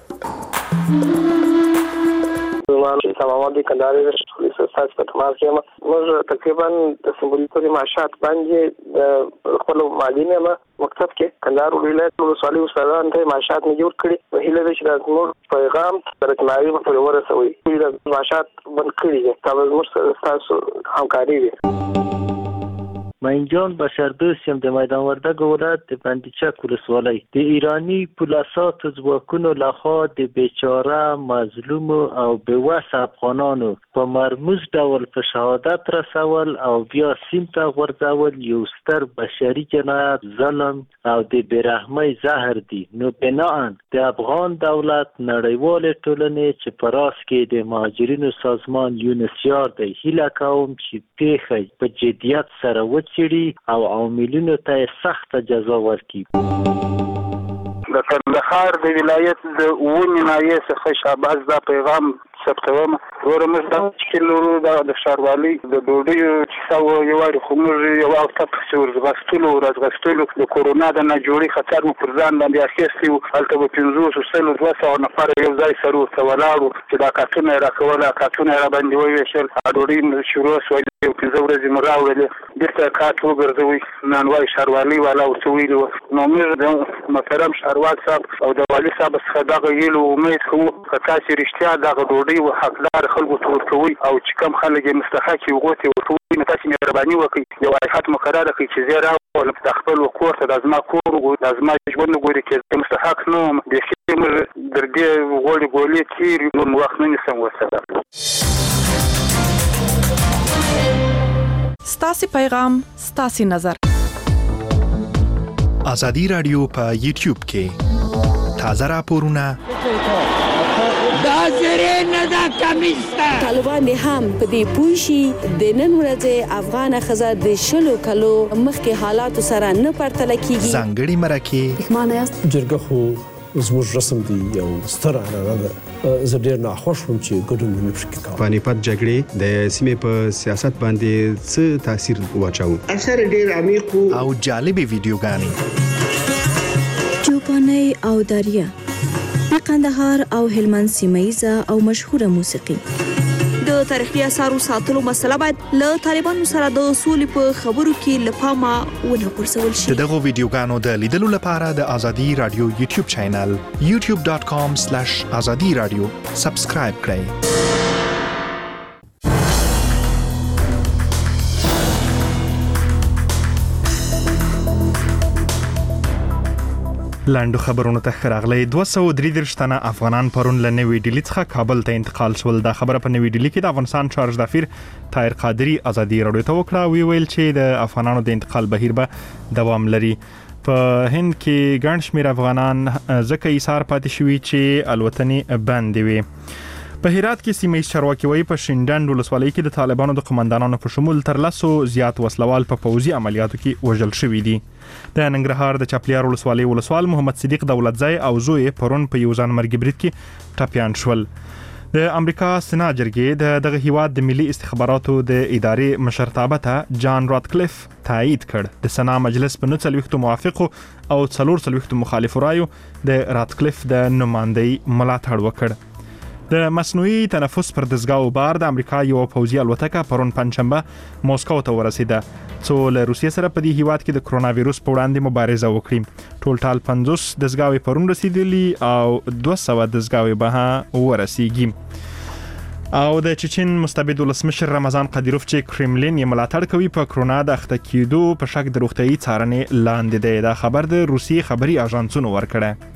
تماما د کندهار د پولیسو استاد په تماس کې موږ تقریبا د سمبولیکو معاشات باندې خپل مالی نه مکتب کې کندهار ولایت ولسوالۍ استادان ته معاشات نه جوړ کړي هیله ده چې د موږ پیغام ترکمنۍ په ورسوي د معاشات بند کړي تاسو موږ تاسو همکاري وي. من جان بشردوست یم د میدان وردګ ولایت د بندیچک ولسوالۍ د ایرانی پولیساتو ځواکونو لخوا د بیچاره مظلوم او بېوسه افغانانو په مرموز ډول په شهادت رسول او بیا سیم ته غورځول یو ستر بشري جنایت ظلم او د بېرحمۍ زهر دی. نو بناءً د افغان دولت نړیوالې ټولنې چې په راس کې د مهاجرینو سازمان یونسیار دی هیله کوم چې پیښه په جدیت سره او عاملینو ته سخت جزا ورکړي. د کندهار د ولایت د ونې ناحیې څخه شاباس دا پیغام ثبتوم ورمز د کیلورو د ښاروالۍ د ډوډۍ څو یو اړ خو موږ یو هفته په ورځغستلو د کورونا د نه جوړي خطر مو پر ځان باندې اخیستی او هلته په 500 نفر یو ځای سره ولاړو چې دا کارتونه راکول کارتونه را باندې ویشل ډوډۍ شروع شوه یو 5 ورځې مراولې دغه کارت وګرځوي نانوای ښاروالۍ والا ورته ویلو نو موږ د محترم ښاروال صاحب او د والي صاحب څخه دغه ویلو امید کوو چې تاسو رښتیا دغه ډوډۍ او حقدار خلکو ته ورکوي او چې کم خلک یې مستحق یو غوته ورکوي نو تاسو مهرباني وکړئ یو هیئت مقرره کړئ چې زیرا ول د خپل کور ته د ازما کور او د ازما ژوند ګوري چې مستحق نو د شیمر درګي غوړي ګولې تیر نو وخت نه نسم وسره. ستاسو پیغام ستاسو نظر ازادي رادیو په یوټیوب کې تازه راپورونه طالبان هم په دې پوښي د نن ورځې افغان خزه د شلو کلو مخکې حالات سره نه پرتل کیږي ځانګړي مرکه معنی است جرګه خو زموږ رسم دی یو ستر عنعنه ده زه ډیر ناخوښ وم چې ګډون نه پکې کوم. پانیپت جګړې د سیمې په سیاست باندې څه تاثیر واچاو؟ اثر ډیر عمیق او جالبې ویډیوګانې چوپاني او دریا د قندهار او هلمند سیمایزه او مشهوره موسیقي د تاریخي اثارو ساتلو مسله باید له طالبانو سره د اصول په خبرو کې لپاره ونه پرسول شي. دغه ویډیوګانو د لیدلو لپاره د ازادي رادیو یوټیوب چینل youtube.com/azadiradio سبسکرایب کړئ. لاندو خبرونو ته راغلي 233 تنه افغانان پرون له نوې ډیلی څخه کابل ته انتقال شول. دا خبره په نوې ډیلی کې د افغانستان چارج دافیر طاهر قادری ازادي رادیو ته وکړه. ویل چې د افغانانو د انتقال بهیر به دوام لري. په هند کې ګڼ شمېر افغانان ځکه ایثار پاتې شوي چې الوتنې بندې وي. په هرات کې سیمه چارواکي وایي په شینډنډ ولسوالۍ کې د طالبانو د قومندانانو په شمول تر 100 زیات وسلوال په پوځي عملیاتو کې وژل شوي دي. د ننګرهار د چپلیار ولسوالۍ ولسوال محمد صدیق دولتزی او زوی پرون په یو ځان مرګ برید کې ټپیان شول. د امریکا سنا جرګې دغه هیواد د ملي استخباراتو د ادارې مشرتابه ته جان راتکلیف تایید کړ. د سنا مجلس په 49 موافقو او 44 مخالفو رایو د راتکلیف د نمائندګۍ ملاتړ وکړ. د مصنوعي تنفس پر دزګاو بار د امریکا یو پوځي الوتکه پرون پنځشنبه موسکو ته ورسیده څو له روسیې سره په دې هیواد کې د کرونا وایروس په وړاندې مبارزه وکړي. ټول 50 دزګاوي پرون رسیدلی او 200 دزګاوي به ورسیږي. او د چچن مستبد ولسمشر رمضان قدیروف چې کرملین یې ملاتړ کوي په کرونا د اخته کېدو په شک د روغتيایي څارنې لاندې دی. دا خبر د روسي خبري اژانسونو ورکړه.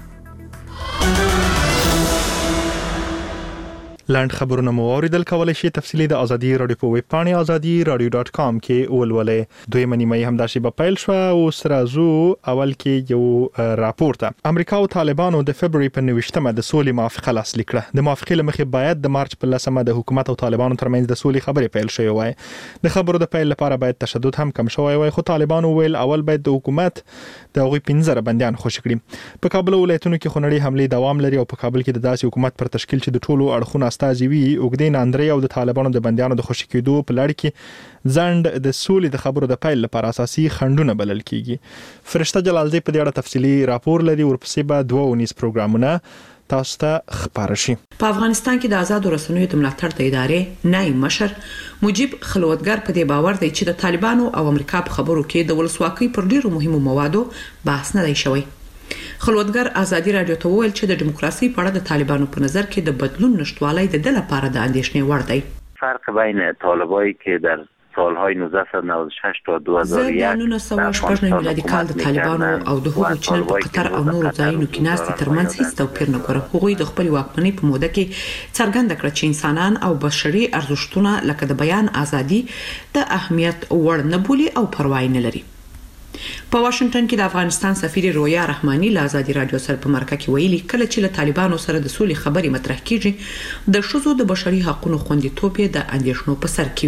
لاند خبرونه مو اوریدل کولای شي تفصیلی د ازادي رادیو په ویب پاڼه azadi.radio.com کې ولولې. دوی منیمه هم داسې په پیل شو او سرازو اول کې یو راپورته امریکا او طالبانو د فبراير په 19مه د سولې موافقه لاسلیک کړه. د موافقې لمخې باید د مارچ په 10مه د حکومت او طالبانو ترمنځ د سولې خبرې پیل شوې وای. د خبرو د پیل لپاره باید تشدد هم کم شوی وای، خو طالبانو ویل اول باید د حکومت د هغوی 15 بنديان خوشی کړي. په کابل ولایتونو کې خونړي حمله دوام لري او په کابل کې د داسې حکومت پر تشکیل چې د ټولو اړخونو استازي اوګدین اندري او د طالبانو د بنديانو د خوشی کېدو په لړ کې ځند د سولې د خبرو د پیل لپاره اساسي خندونه بلل کیږي. فرشته جلالزی په دې اړه تفصیلی راپور لري. ورپسې به 2 پروګرامونه تاسو ته خبر شي. په افغانستان کې د آزاد رسنیو د ملاتړ د ادارې نائب مشر مجيب خلوتګر په دې باور دی چې د طالبانو او امریکا په خبرو کې د ولسواکۍ پر ډیرو مهمو موادو بحث نه دی شوی. خلوتګر ازادي رادیو ته وویل چې د دیموکراسي په اړه د طالبانو په نظر کې د بدلون نشټوالۍ د لپاره د اندېښنې وړ دی. فرق بین طالبایی که در سالهای 1996 تا 2001 1996 میلادي کال د طالبانو او د هغو چې په قطر او نورو ځایونو کې ناست ترمنځ هیڅ توپیر نه کوي. هغوی د خپل واکمنۍ په موده کې څرګنده کړ چې انسانان او بشري ارزښتونه لکه د بیان ازادي د اهمیت وړ نه بولي او پروا نه لري. په واشنگټن کې د افغانستان سفیر رویا رحماني له ازادي رادیو سره په مرکه کې ویلي کله چې له طالبانو سره د سولې خبرې مطرح کیږي د شذو د بشري حقوقو خوندیتوب د اندېښنو په سر کې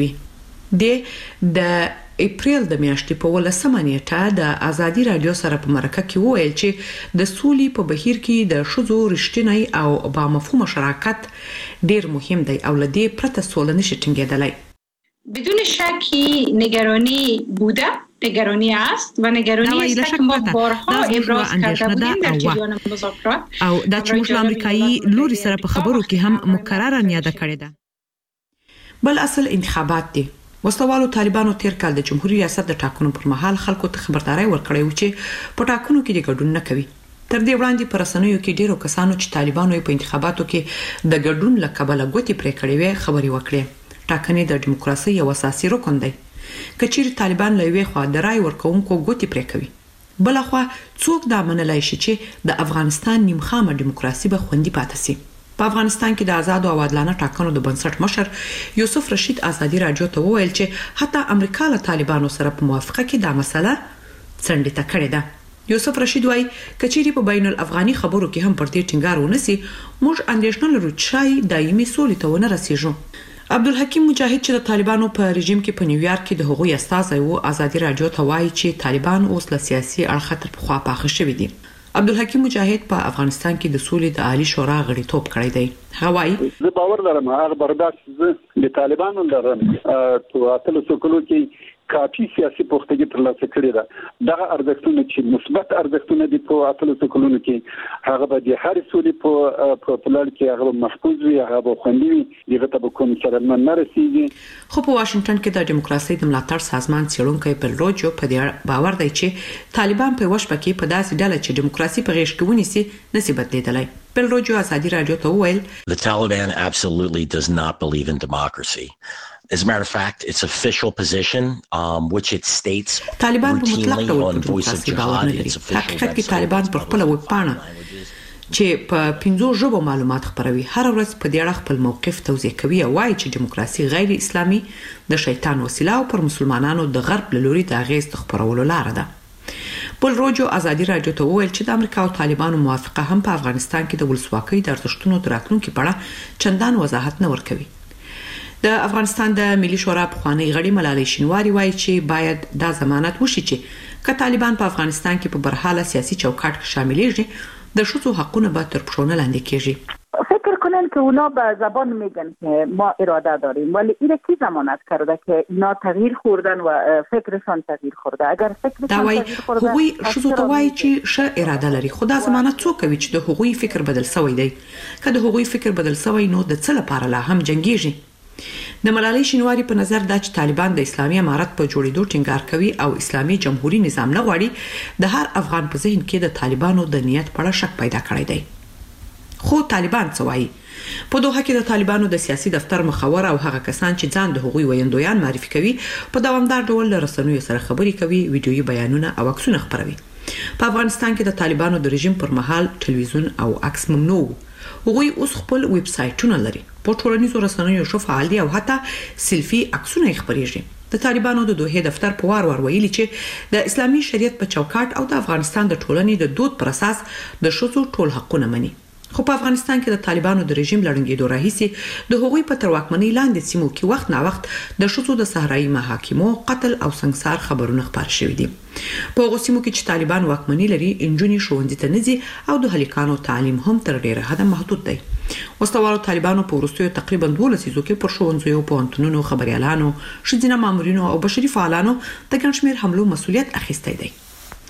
وي. د اپریل د میاشتې په 18 نیټه د ازادي رادیو سره په مرکه کې وویل چې د سولې په بهیر کې د شذو رښتینی او با مفهوم شراکت ډیر مهم دی او لدې پرته سول نشي ټینګېدلای. بدون شکی نگرانی بوده، نگرانی است و نگرانی است که ما بارها ابراز کرده بودیم در جریان مذاکرات او د چموش امریکایي لوري سره په خبرو کې هم مکرره یاد کړی ده. بل اصل انتخابات دي. وسلوالو طالبانو تیر کال د جمهوریت ریاست د ټاکنو پر مهال خلکو ته خبرداري ورکړې و چې په ټاکنو کې د ګډون نه کوي. تر دې وړاندې پر رسنیو کې ډیرو کسانو چې طالبانو په انتخاباتو کې د ګډون لکبل غوتی پرې کړې وي خبري وکړي. ټاکنې د دیموکراسي یو اساسي رکن دی. کچیر طالبان لوي خو د رای ورکوونکو غوتی پرې کوي. بل خو څوک دا منلای شي چې د افغانستان نیمخامه دیموکراسي به خوندي پاتې شي. په افغانستان کې د آزاد او عادلانه ټاکنو د بنسټ مشر یوسف رشید ازادي رادیو ته وویل چې حتی امریکا له طالبانو سره په موافقه کې دا مسله څنډه تکړه ده. یوسف رشید وايي کچيري په بین الافغاني خبرو کې هم پر دې ټینګار ونسي موږ اندېښنه لرو چې دایمي سولې ته ونه رسیږو. عبدالحکیم مجاهد چې د طالبانو په رژیم کې په نیویارک کې د هغوی استازی وو ازادي رادیو ته وایي چې طالبان اوس له سیاسي اړخه تر پخوا پاخه شوي دي. عبدالحکیم مجاهد په افغانستان کې د سولې د عالی شورا غړیتوب کړی دی. هغه وايي زه باور لرم هغه برداشت زه د طالبانو لرم په اتلو سکلو کې کافي سیاسي پختګي ترلاسه کړې ده. دغه ارزښتونه چې مثبت ارزښتونه دي په اتلو سکلونو کې هغه به د هر سولې په پلان کې هغه محفوظ وي، هغه به خوندي وي، دغه ته کوم سره نه رسیږي. خو په واشنگټن کې د دیموکراسي د ملاتړ سازمان څېړونکی بلروجو په دې باور دی چې طالبان په وشپه کې په داسې ډله چې دیموکراسي په غیږ کې ونیسي نسی بدلیدلای. بلروجو ازادي رادیو ته وویل The Taliban absolutely does not believe in democracy. As a matter of fact, it's official position, which it states طالبان په مطلق routinely ډول on Voice of په باور نه Jihad. لري. It's official حقیقت کې website. طالبان پر خپل ویب پاڼه چې په 5 ژبو معلومات خپروي هر ورځ په دې اړه خپل موقف توضیح کوي او وايي چې دیموکراسي غیر اسلامي د شیطان وسیله او پر مسلمانانو د غرب له لوري د اغیز خپرولو لار ده. پول روجو ازادي راډیو ته وویل چې د امریکا او طالبانو موافقه هم په افغانستان کې د ولسواکۍ د ارزښتونو د راتلونکو په اړه چندان وضاحت نه ورکوي. د افغانستان د ملي شورا پخوانی غړي ملالۍ شینواری وایي چې باید دا ضمانت وشي چې که طالبان په افغانستان کې په برحاله سیاسي چوکاټ کې شاملېږي د ښځو حقونه به تر پښو نه لاندې کېږي. فکر کنن که اونا به زبان میگن که ما اراده داریم ولی این کی ضمانت کرده که اینا تغییر خوردن و فکرشان تغییر خورده. اگر فکرشان تغییر خورده هغوی ښځو ته وایي چې ښه اراده لري خو دا ضمانت څوک کوي چې د هغوی فکر بدل شوی دی. که د هغوی فکر بدل شوی نو د څه لپاره لا هم جنگیږي. د ملالۍ شینواری په نظر دا چې طالبان د اسلامي امارت په جوړېدو ټینګار کوي او اسلامي جمهوریت نظام نه غواړي د هر افغان په ذهن کې د طالبانو د نیت په اړه شک پیدا کړی دی. خو طالبان څه وایي؟ په دوحه کې د طالبانو د سیاسي دفتر مخور او هغه کسان چې ځان د هغوی ویندویان معرفي کوي په دوامدار ډول له رسنیو سره خبرې کوي، ویډیويي بیانونه او عکسونه خپروي. په افغانستان کې د طالبانو د رژیم پر مهال ټلویزیون او عکس ممنوع وو. هغوی اوس خپل ویب سایټونه لري. په ټولنیزو رسنیو شو فعال دي او حتی سیلفي عکسونه خپریږي. د طالبانو د دوحه دفتر په وار ویلي چې د اسلامي شریعت په چوکاټ او د افغانستان د ټولنې د دود پر اساس د ښځو ټول حقونه مني. خو په افغانستان کې د طالبانو د رژیم لړنګېدو راهیسې د هغوی په تر واکمنۍ لاندې سیمو کې وخت نا وخت د ښځو د صحرایي محاکمو قتل او سنگسار خبرونه خپاره شوي دي. په هغو سیمو کې چې طالبان واکمني لري انجونې ښوونځي ته نه ځي او د هلکانو تعلیم هم تر ډیره حده محدود دی. وسوالو طالبانو په وروستیو تقریبا 12 لسیزو کې پر ښوونځیو، پوهنتونونو، خبريالانو، ښځینه مامورینو او بشري فعالانو د ګڼ شمېر حملو مسؤلیت اخیستی دی.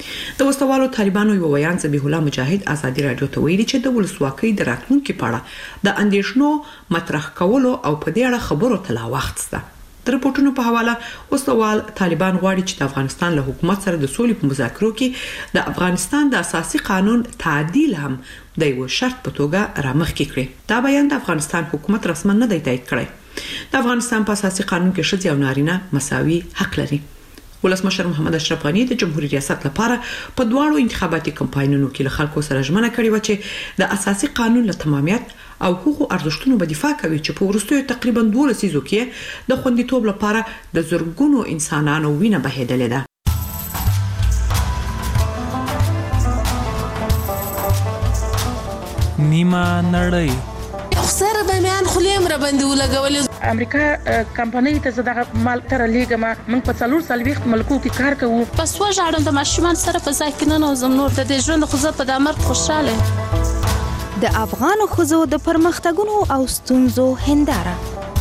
د وسوالو طالبانو یو ویان ذبیح الله مجاهد ازادي راډیو ته ویلي چې د ولسواکۍ د راتلونکو په اړه د اندیشنو مطرح کولو او په دې اړه خبرو ته لا وخت شته. د رپورټونو په حواله وسوال طالبان غواړي چې د افغانستان له حکومت سره د سولې په مذاکرو کې د افغانستان د اساسي قانون تعدیل هم د یو شرط په توګه رامخکې کړي. دا بیان د افغانستان حکومت رسما نه دی تایید کړی. د افغانستان په اساسي قانون کې ښځې او نارینه مساوي حق لري. ولسمشر محمد اشرف غنی د جمهوریت ریاست لپاره په دواړو انتخاباتي کمپاینونو کې له خلکو سره ژمنه کړې و چې د اساسي قانون له تمامیت او حقوقو ارزښتونو به دفاع کوي چې په وروستیو تقریبا 2 لسیزو کې د خوندیتوب لپاره د زرګونو انسانانو وینه بهیدلې ده. نیمه نړۍ سره به میان خلیم را باندې ولګولې. امریکا کمپنۍ ته زداغه مال تر لیګه ما من په 440 ملکو کې کار کوو. پس وژاړم د ماشومان سره په ځای کې نه نوزم نور د دې ژوند خو زه په د مرګ خوشاله. د افغان ښځو د پرمختګونو او ستونزو هنداره.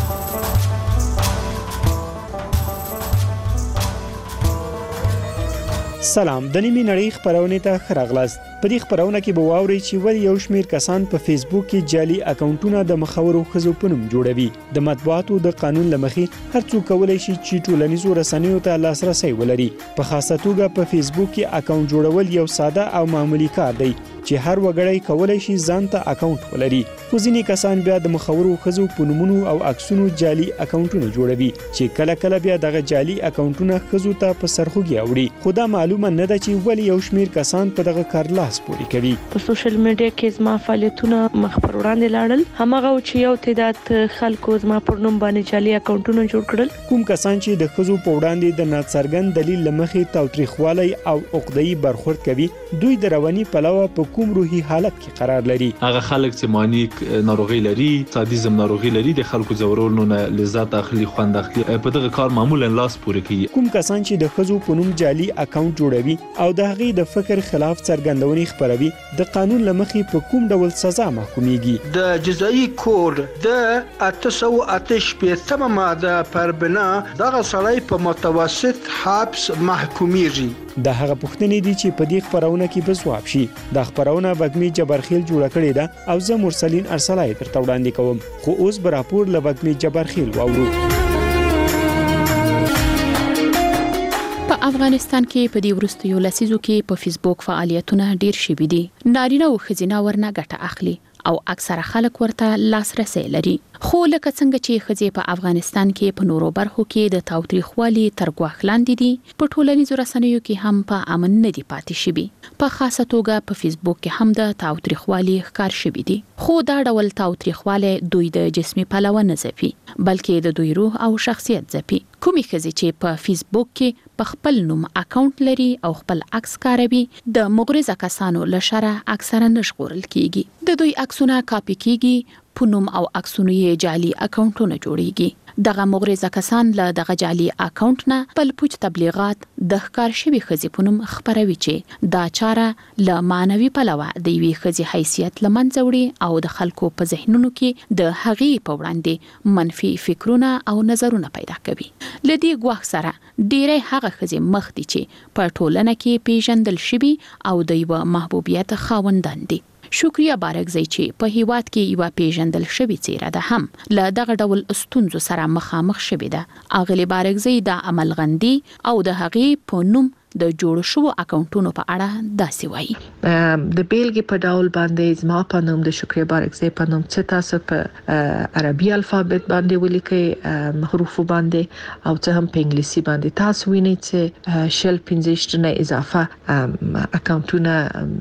سلام، د نیمه نړۍ خبرونه ته خراغلاست. په دې خبرونه کې به واوري چې ول یو شمیر کسان په فیسبوک کې جعلي اکاونټونه د مخورو ښځو په نوم جوړوي. د مطبوعاتو د قانون لمخې هر څوک کولای شي چې ټولنیزو رسنیو ته لاسرسي ولري. په خاصه توګه په فیسبوک کې اکاونټ جوړول یو ساده او معمولی کار دی چې هر وګړی کولای شي ځان ته اکاونټ ولري. خو ځینې کسان بیا د مخورو ښځو په نومونو او عکسونو جعلي اکاونټونه جوړوي چې کله کله بیا دغه جعلي اکاونټونه ښځو ته په سرخوږي اوړي. خو دا معلومه نه ده چې ولې یو شمیر کسان په دغه کار لاس پوري کوي. په سوشل میډیا کې زما فعالیتونه مخ پر وړاندې لاړل. همغه چې یو تعداد خلکو زما پر نوم باندې جعلي اکاونټونه جوړ کړل. کوم کسان چې د ښځو په وړاندې د ناڅرګند دلیل لمخې تاوتریخوالي او عقده‌ای برخورد کوي، دوی د رواني پلوه په کوم روحي حالت کې قرار لري. هغه خلک چې مانیک ناروغي لري، سادیزم ناروغي لري، د خلکو زورولو نه لذت اخلي، خوند اخلي، په دغه کار معمولا لاس پوري کوي. کوم کسان چې د ښځو په نوم جعلي اکاونټ جوړوي او د هغې د فکر خلاف څرګندونې خپروي، د قانون لمخې په کوم ډول سزا محکومیږي؟ د جزایي کود د 888 ماده پر بنا دغه سړی په متوسط حبس محکومیږي. دا هغه پوښتنې دي چې په دې خبرونه کې به ځواب شي. دا خبرونه بګمی جبرخیل جوړه کړې ده او زه مرسلین ارسلای درته وړاندې کوم. خو اوس به راپور له بګمی جبرخیل واورو. په افغانستان کې په دې وروستیو لسیزو کې په فیسبوک فعالیتونه ډیر شوي دي. نارینه او ښځینه ورنه ګټه اخلي او اکثره خلک ورته لاسرسي لري. خو لکه څنګه چې ښځې په افغانستان کې په نورو برخو کې د تاوتریخوالي تر ګواښ لاندې دي، په ټولنیزو رسنیو کې هم په امن نه دي پاتې شوي. په خاصه توګه په فیسبوک کې هم د تاوتریخوالي ښکار شوي دي. خو دا ډول تاوتریخوالی دوی د جسمي پلوه نه ځپي، بلکې د دوی روح او شخصیت ځپي. کومې ښځې چې په فیسبوک کې په خپل نوم اکاونټ لري او خپل عکس کاروي، د مغرضه کسانو له شره اکثره نه ژغورل کیږي. د دوی عکسونه کاپي کیږي، په نوم او عکسونو یې جعلي اکاونټونه جوړیږي. دغه مغرضه کسان له دغه جعلي اکاونټ نه بل پوچ تبلیغات د ښکار شوي ښځې په نوم خپروي چې دا چاره له معنوي پلوه د یوې ښځې حیثیت له منځه وړي او د خلکو په ذهنونو کې د هغې په وړاندې منفي فکرونه او نظرونه پیدا کوي. له دې ګواښ سره ډېری هغه ښځې مخ دي چې په ټولنه کې پیژندل شوي او د یوه محبوبیت خاوندان دي. شکریه بارکزی چې په هیواد کې یو پیژندل شوی څیره ده هم له دغه ډول ستونزو سره مخامخ شوی ده. اغلی بارکزی د عملغندي او د هغې په نوم د جوړ شو اکاونټونو په اړه داسې وایي. د بیلګې په ډول باندې زما په نوم د شکریه بارکزی په نوم څه تاسو په عربي الفابet باندې ولیکئ، حروفو باندې او څه هم په انګلیسي باندې. تاسو وینئ چې شل 15 نه اضافه اکاونټونه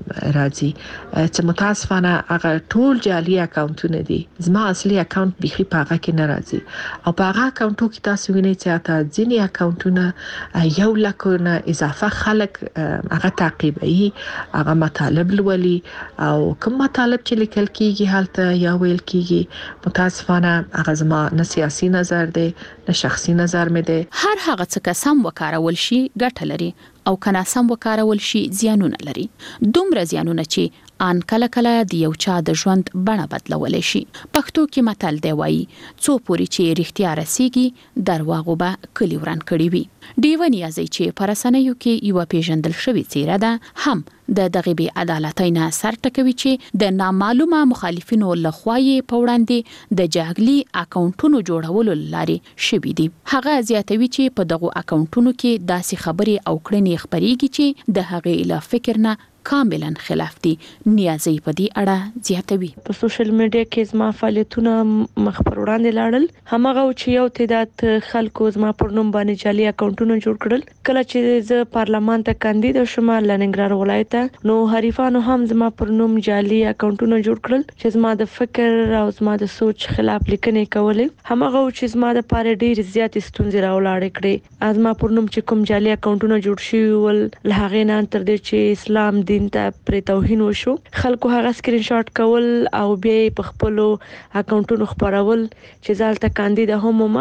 راځي چې متاسفانه هغه ټول جعلي اکاونټونه دي. زما اصلي اکاونټ بيخي په هغه کې نه راځي او په هغه اکاونټو کې تاسو وینئ چې اته ځینی اکاونټونه 1 لک نه اضافه خلک هغه تعقیبوي، هغه مطالب لولي او کوم مطالب چې لیکل کیږي هلته یا ویل کیږي متاسفانه هغه زما نه سیاسي نظر دی نه شخصي نظر مې دی. هر هغه څه کسم وکارول شي ګټه لري او کنا سم وکارول شي زیانونه لري. دومره زیانونه چې ان کله کله د یو چا د ژوند بڼه بدلولی شي. پښتو کې متل دی وایي څو پوري چې رښتیا رسیږي درواغ به کلی وران کړي وي. ډیوه نیازی چې په رسنیو کې یو پیژندل شوی څیره ده هم د دغه بې عدالتۍ نه سر ټکوي چې د نامعلومه مخالفینو لخوا یې په وړاندې د جعلي اکاونټونو جوړولو لارې شوي دي. هغه زیاتوي چې په دغه اکاونټونو کې داسې خبرې او کړنې خبريږي چې د هغې له فکر نه کاملا خلاف دي. نیازی په دې اړه زیاتوي. په سوشل میډیا کې زما فعالیتونه مخ پر وړاندې لاړل. همغه چې یو تعداد خلکو زما پر نوم باندې جعلي اکاونټونه جوړ کړل. کله چې زه پارلمان ته کاندید شوم لننګرهار ولایت، نو حریفانو هم زما پر نوم جعلي اکاونټونه جوړ کړل چې زما د فکر او زما د سوچ خلاف لیکنې کولې. همغه چې زما د پاره ډېر زیات ستونزې راولاړې کړې. زما پر نوم چې کوم جعلي اکاونټونه جوړ شوي ول له هغې نه تر دې چې اسلام دین ته پر توهین وشو، خلکو هغه سکرین شاټ کول او بیا په خپل اکاونټونو خبرول چې زالته کاندید هم ما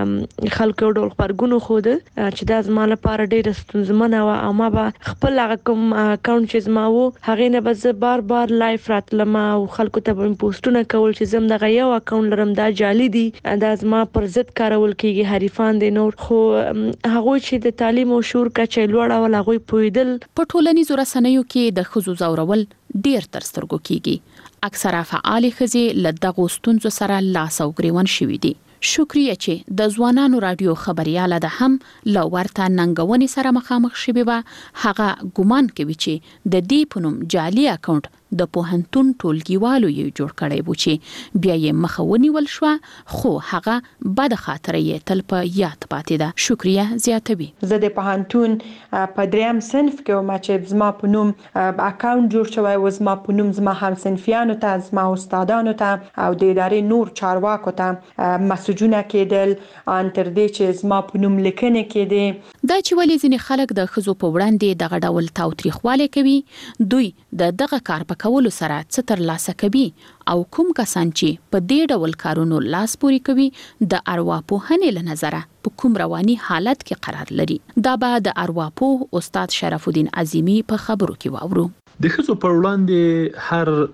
خلکو ډول خبرګونو خود چې د زما لپاره ډېر ستونزمن او ما به خپل هغه کوم اکاونټ چې زما وو هغه نه به بار بار لایف راتلم او خلکو ته به پوسټونه کول چې زم دغه یو اکاونټ لرم دا جعلي دي، دا زما پر ضد کارول کیږي حریفان دي. نور خو هغه چې د تعلیم او شعور کچې لوړ او هغه پویدل. په ټولنیزو رسنیو کې د ښځو ځورول ډیر تر سترګو کیږي. اکثره فعال ښځې له دغو ستونزو سره لاس او ګریوان شوي دي. شکریه چې د ځوانانو رادیو خبرياله ده هم له ورته ننګونې سره مخامخ شوي وه. هغه ګمان کوي چې د دې په نوم جعلي اکاونټ د پوهنتون ټولګیوالو یې جوړ کړی و چې بیا یې مخه ونیول شوه، خو هغه بد خاطره یې تل په یاد پاتې ده. شکریه زیاتوي. زه د پوهنتون په 3م صنف کې وم چې زما په نوم اکاونټ جوړ شوی و. زما په نوم زما همصنفیانو ته، زما استادانو ته او د ادارې نور چارواکو ته مسجونه کېدل ان تر دې چې زما په نوم لیکنې کېدې. دا چې ولې ځینې خلک د ښځو په وړاندې دغه ډول تاوتریخوالی کوي، دوی د دغه کار په کولو سره څه ترلاسه کوي او کوم کسان چې په دې ډول کارونو لاس پوري کوي د ارواپوهنې له نظره په کوم رواني حالت کې قرار لري. دا به د ارواپوه استاد شرف الدین عظیمی په خبرو کې واورو. د ښځو پر وړاندې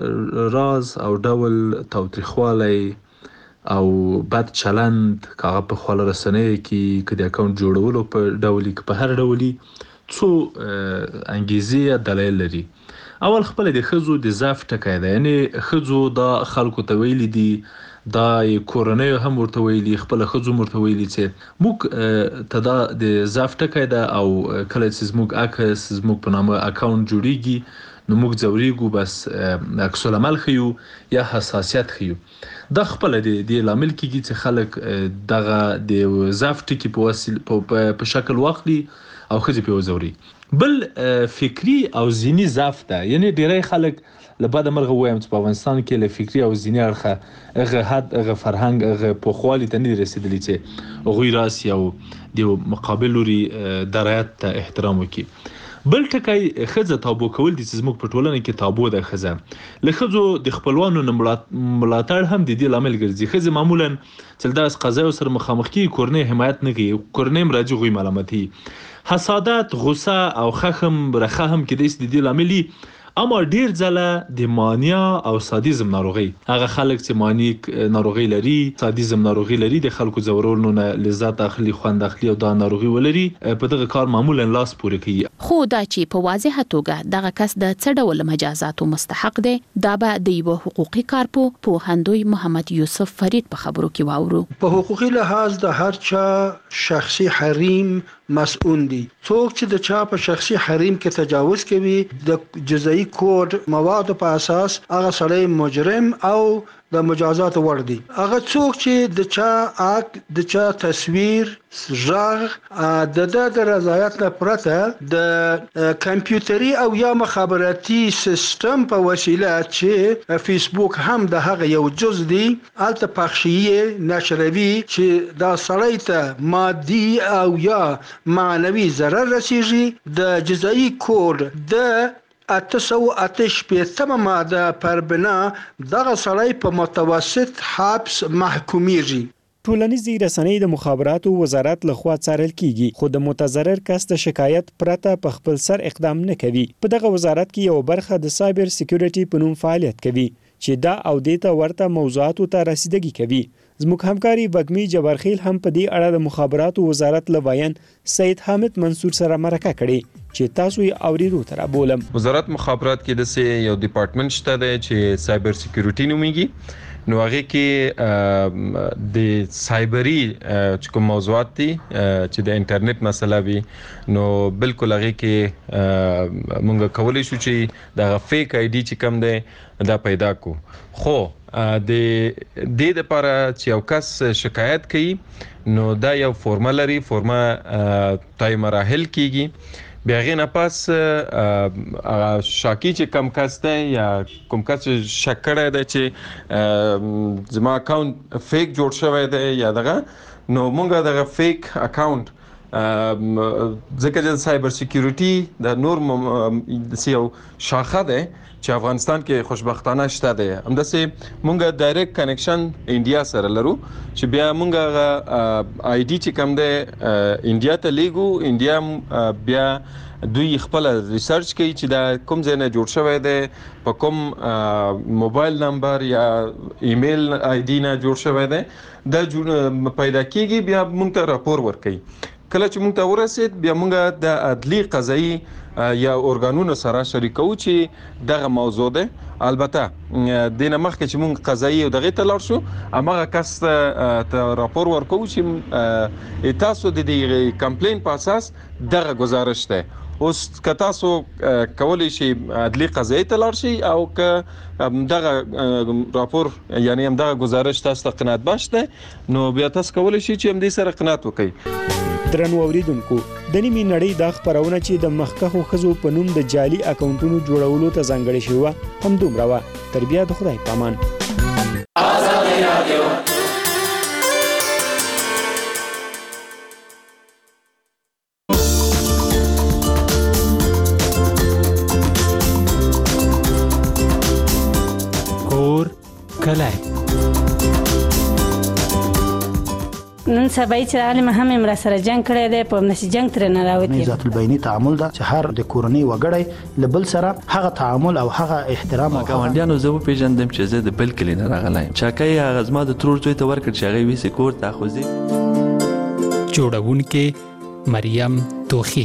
هر راز او ډول تاوتریخوالی او بد چلند کاغه په خپل رسنۍ کې کدي اکاونټ جوړولو په ډول کې په هر ډولي څو انګیزې دلایل لري. اول خپل د ښځو د ضعف ټکی دی، یعنی ښځو د خلکو ته ویلي دي، دا کورنۍ هم ورته ویلي، خپل ښځو ورته ویلي چې موږ ته دا د ضعف ټکی ده او کله چې زموږ عکس زموږ په نامه اکاونټ جوړیږي نو موږ ځوريږو بس عکس العمل خيو یا حساسیت خيو دا خپل د لامل کیږي چې خلک دغه د ضعف ټکی په وسیله په شکل واخلي او خځې په وزوري بل فکری او ذهني ضعف ده یعنی ډیری خلک لبعد مرغه وایم چې په افغانستان کې له فکری او ذهني اړخه هغه حد هغه فرهنګ هغه په خوالي ته نه رسیدلی چې غوی راس یو د مقابل لوري درایت ته احترام وکړي بل ټکی خځه تابو کول دي چې زموږ په ټولنه کې تابو ده خځه له خځو د خپلوانو ملاتړ هم د دې لامل ګرځي خځه معمولا چې داس قضایا سره مخامخ کی کورنۍ حمایت نه کوي کورنۍ مراجع غوي ملامتي حسادت غصه او خخم برخه هم کې د دې لامل اما ډیر ځله د مانیا او سادیزم ناروغي هغه خلک چې مانیک ناروغي لري سادیزم ناروغي لري د خلکو زورولو نه لذت اخلي خوند اخلي او دا ناروغي ولري په دغه کار معمولا لاس پورې کوي خو دا چې په واضحه توګه دغه کس د څه ډول مجازاتو مستحق دی دا به د یو حقوقي کارپو پوهندوی محمد یوسف فرید په خبرو کې واورو په حقوقي لحاظ د هر چا شخصي حریم مسؤل دي څوک چې د چا په شخصي حریم کې تجاوز کوي د جزایي کوډ مواد په اساس هغه سړی مجرم او د مجازات وړ دي هغه څوک چې د چا اک د چا تصویر ژغ د رضایت نه پرته د کمپیوټري او یا مخابراتي سیستم په وسیله چې فیسبوک هم د هغه یو جز دی الته پخشي نشروي چې دا سړی ته مادي او یا معنوي ضرر رسیږي د جزایي کوډ د 888 ماده پر بنا دغه سړی په متوسط حبس محکومیږي ټولنیزې رسنۍ د مخابراتو وزارت لخوا څارل کیږي خو د متضرر کس د شکایت پرته په خپل سر اقدام نه کوي په دغه وزارت کې یو برخه د سایبر سکیورټي په نوم فعالیت کوي چې دا او دیته ورته موضوعاتو ته رسیدګي کوي زموږ همکاري بګمی جبرخیل هم په دې اړه د مخابراتو وزارت لویان سید حامد منصور سره مرکه کړې چې تاسو یې اوریدو تر بولم وزارت مخابرات کې د سه یو ډپارټمنټ شته دی چې سایبر سکیورټي نوميږي نو هغه کې د سایبری کوم موضوعات دي چې د انټرنیټ مسله وي نو بالکل هغه کې مونږ کولای شو چې دا فیک آی ډی چې کم دی دا پیدا کو خو د دې لپاره چې یو کس شکایت کوي نو دا یو فورمه لري فورمه تای مراحل کیږي بیا غینه پاس شاکی چې کم کس دی یا کوم کس شک کړی دی چې زما اکاونټ فیک جوړ شوی دی یا دغه نو مونږ دغه فیک اکاونټ ځکه چې سایبر سکیورټي د نور یو شاخه ده چې افغانستان کې خوشبختانه شته ده همداسې مونږ ډایرکټ کنیکشن انډیا سره لرو چې بیا مونږ آی ډی چې کوم ده انډیا ته لیګو انډیا بیا دوی خپل ریسرچ کوي چې دا کوم ځای نه جوړ شوی دی په کوم موبایل نمبر یا ایمیل آی ډی نه جوړ شوی دی دا پیدا کیږي بیا مونږ ته راپور ورکړي کله چې مونږ ته ورسید بیا مونږ د عدلی قضایي یا اورګانونو سره شریکو چې دغه موضوع ده البته د نمخ چې مونږ قضایي او دغه تلار شو امغه کس ته راپور ورکو چې تاسو د دې کمپلین په اساس دغه گزارش ده اوس که تاسو کولی شي عدلی قضایي تلار شي او که دغه راپور یعنی هم دغه گزارش تاسو ته قناعت بخشه نو بیا تاسو کولی شي چې هم دې سره قناعت وکړئ درنو اوریدونکو د نیمې نړۍ د خبرونه چې د مخکخو خزو په نوم د جعلي اکاونټونو جوړولو ته ځانګړې شوه هم دومره وه تر بیا د خدای پامان آزادي رادیو کور کلای نن سبا چې عالم هم امر سره جنگ کړی دی په نشي جنگ تر نه راوتی ذات البینی تعامل دا چې هر د کورنۍ وګړی لبل سره هغه تعامل او هغه احترام او ګاونډیانو زه پیژندم چې زه د بل کلی نه راغلایم چاکای هغه زما د ترور څوی ته ورکړ چې هغه ویسې کور ته خوځي جوړونکې مریم توخی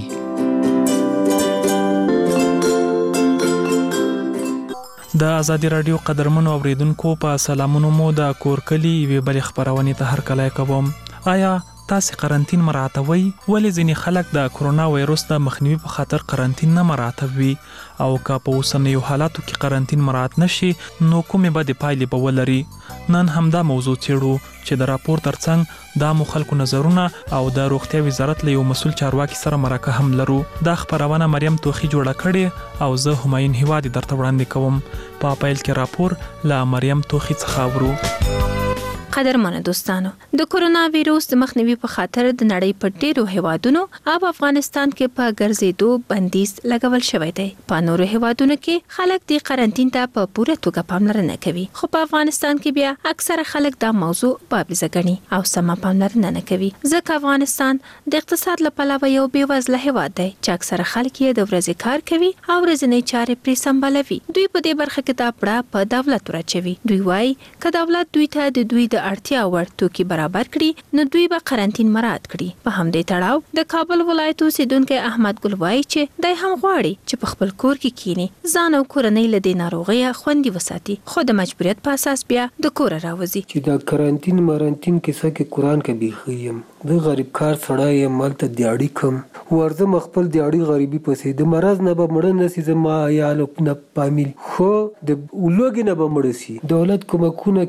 د ازادي رادیو قدرمنو اوریدونکو په سلامونو مو د کورکلی وی بل خبرونه ته هر کله کوم آیا تاسو قرنټین مراعاتوي ولې ځینې خلک د کورونا وایروس د مخنیوي په خاطر قرنټین نه مراعاتوي او که په اوسنیو حالاتو کې قرنټین مراعات نشي نو کومې به د پایلې به ولري. نن همدا موضوع څېړو چې د راپور ترڅنګ د عامو خلکو نظرونه او د روغتیا وزارت له یو مسول چارواکي سره مرکه هم لرو. دا خبرونه مریم توخی جوړه کړې او زه همایون هیوادي درته وړاندې کوم. په پیل کې راپور له مریم توخی څخه اورو. قدرمنو دوستانو، د کورونا وایروس د مخنیوي په خاطر د نړۍ په ډیرو هیوادونو او افغانستان کې په ګرځېدو بندیز لګول شوی دی. په نورو هیوادونو کې خلک د قرنټین ته په پوره توګه پاملرنه کوي، خو په افغانستان کې بیا اکثره خلک دا موضوع بابیزه ګڼي او سمه پاملرنه نه کوي. ځکه افغانستان د اقتصاد له پلوه یو بېوزله هیواد دی چې اکثره خلک یې د ورځې کار کوي او ورځنی چارې پرې سمبالوي. دوی په دې برخه کې دا پړه په دولت ورچوي. دوی وایي که دولت دوی ته د دوی د اړتیا وړ توکي برابر کړي نو دوی به قرنټین مراعات کړي. په همدې تړاو د کابل ولایت اوسیدونکو احمد ګل وایي چې دای هم غواړي چې په خپل کور کې کینی ځان او کورنۍ له دې ناروغۍ خوندي وساتي، خو د مجبوریت په اساس بیا د کور راوځي. چې د قرنټین مرنټین کې څه کې قران کې بيخیم د غریب کار سړی یم مالته دیاړي کم ورزم خپل دیاړي غریبي پسې د مرز نه به مړ نه سي زما عیال نه فامیل خو د ولوګ نه به مړ سي. دولت کومکونه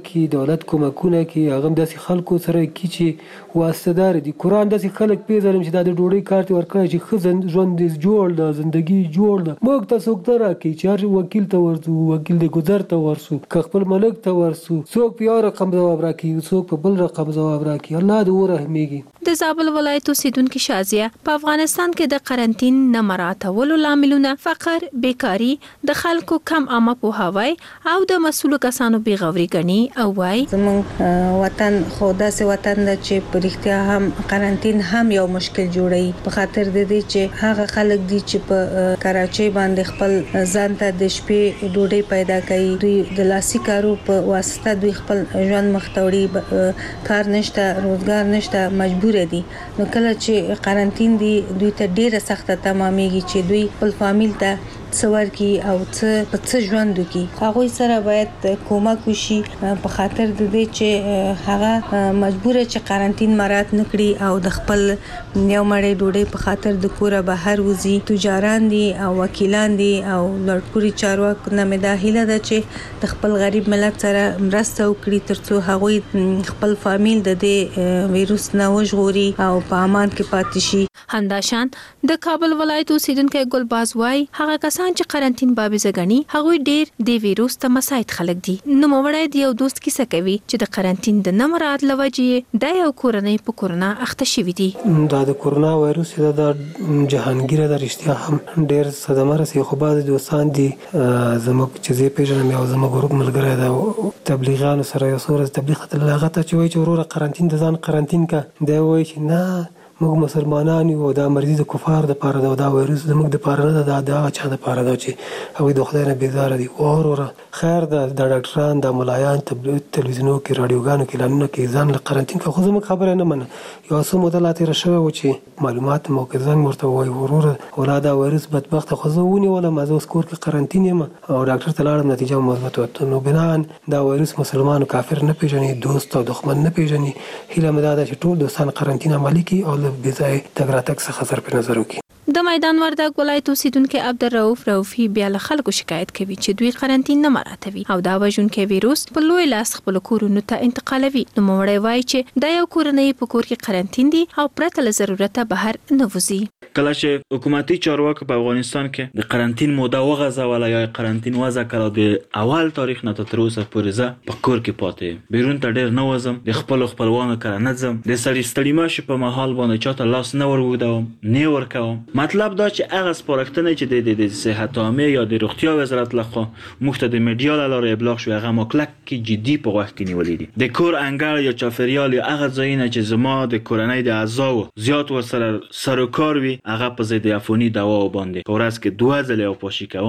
کې هغه داسې خلکو سره کی چې واسطدار دي. قران داسې خلک پیژنم چې د ډوډۍ کارت ورکړي چې خزن ژوند دې جوړ د ژوندۍ جوړ د موږ تاسو ته راکې چې وکیل ته ورسو وکیل دې گذر ته ورسو خپل ملک ته ورسو څوک په یو رقم جواب راکې څوک په بل رقم جواب راکې. الله دې ورحمېږي. د زابل ولایت اوسیدونکو شازیه په افغانستان کې د قرنټین نه مراعاتولو لاملونه فقر، بیکاری، د خلکو کم عامه پوهاوی او د مسؤلو کسانو بیغوري ګڼي او وايي زموږ وطن خو داسې وطن ده چې په رښتیا هم قرنټین هم یو مشکل جوړوي په خاطر د دې چې هغه خلک دي چې په کراچۍ باندې خپل ځان ته د شپې ډوډۍ پیدا کوي. دوی د لاسي کارو په واسطه دوی خپل ژوند مختوړي، کار نشته، روزګار نشته، مجبور دي. نو کله چې قرنټین دي دوی ته ډیره سخته تمامېږي چې دوی خپل فامیل ته څور کی او څه ژوند کی. هغه سره باید کومک وشي په خاطر د دې چې هغه مجبور چې قرنټین مراعات نکړي او د خپل یو مړې ډوډۍ په خاطر د کوره بهر وزي. تجاران دي او وکیلان دي او لړپوري چارواکو نه مې دا هیله ده چې د خپل غریب ملت سره مرسته وکړي ترڅو هغه خپل فامیل د دې وایروس نه وژغوري او په امان کې پاتې شي. همداشان د کابل ولایت اوسیدونکو ګلباز وای هغه کسان چې قرنټین بابیزه ګڼي هغه ډیر د وایروس ته مساعد خلک دي. نو موړی دی یو دوست کیسه کوي چې د قرنټین د نه مراعات لوجې د یو کورنۍ په کورونا اخته شوی دي. د کورونا وایروس د جهانگیر د رښتیا هم ډیر صدمه رسي. خو بعض دوستان دي زموږ چې زه پیژنم یو زموږ ګروپ ملګری دا تبلیغیانو سره یو سور تبلیغ ته لغه ته چې وایي چې وروره قرنټین د ځان قرنټین کا دی وایي چې نه موږ مسلمانان یو دا مرضی د کفار د پاره دا وایروس زموږ د پاره نه دا چا د پاره دا چې هغه د خدای نه بیزار دي. اوره خیر د ډاکټران د ملایان تلویزیونو کې رادیوګانو کې لانو کې ځان له قرنټین کا خو زموږ خبره نه منه. یو څه مدلات راشوي و چې معلومات مو کې ځان مرته وای وروره ولاده وایروس بدبخت خو زه ولا مازه سکور کې قرنټین یم او ډاکټر ته لاړم نتیجه مثبت وته. نو بنان دا وایروس مسلمان او کافر نه پیژني، دوست او دښمن نه پیژني. هیله مې ده چې ټول دوستان قرنټین عملي کړي او بځای تګراتک څخه سر په نظر وکړي. د میدان وردګ ولایت اوسیدونکو عبدالرؤف رؤفي بیا له خلکو شکایت کوي چې دوی قرنټین نه مراعاتوي او دا وژونکي وایروس په لوی لاس خپل کورونو ته انتقالوي. نو موړی وایي چې دا یو کورنۍ په کور کې قرنټین دي او پرته له ضرورت بهر نه وځي. کله چې حکومتي چارواکو په افغانستان کې د قرنټین موده وغځوله یا قرنټین وضع کړه د اول تاریخ نه تر اوسه پورې زه په کور کې پاتې بیرون ته ډیر نه وځم. د خپلوانو کره نه ځم. د ستړي ماشي په محل باندې چاته لاس نه ورغوډم نه ورکوم. مطلب دا چې هغه سپارښتنه چې د صحت عامه یا د روغتیا وزارت لخوا موږ ته د میډیا له لارې ابلاغ شوی هغه مکلک کې جدي په غوږ کې نیولې دي. د کور انګړ یا چاپیریال یا هغه ځایونه چې زما د کورنۍ د اعضاو زیات ورسره سر و کار وي هغه په ضد عفوني دوا باندې په ورځ کې 2 ځله پاشي کوم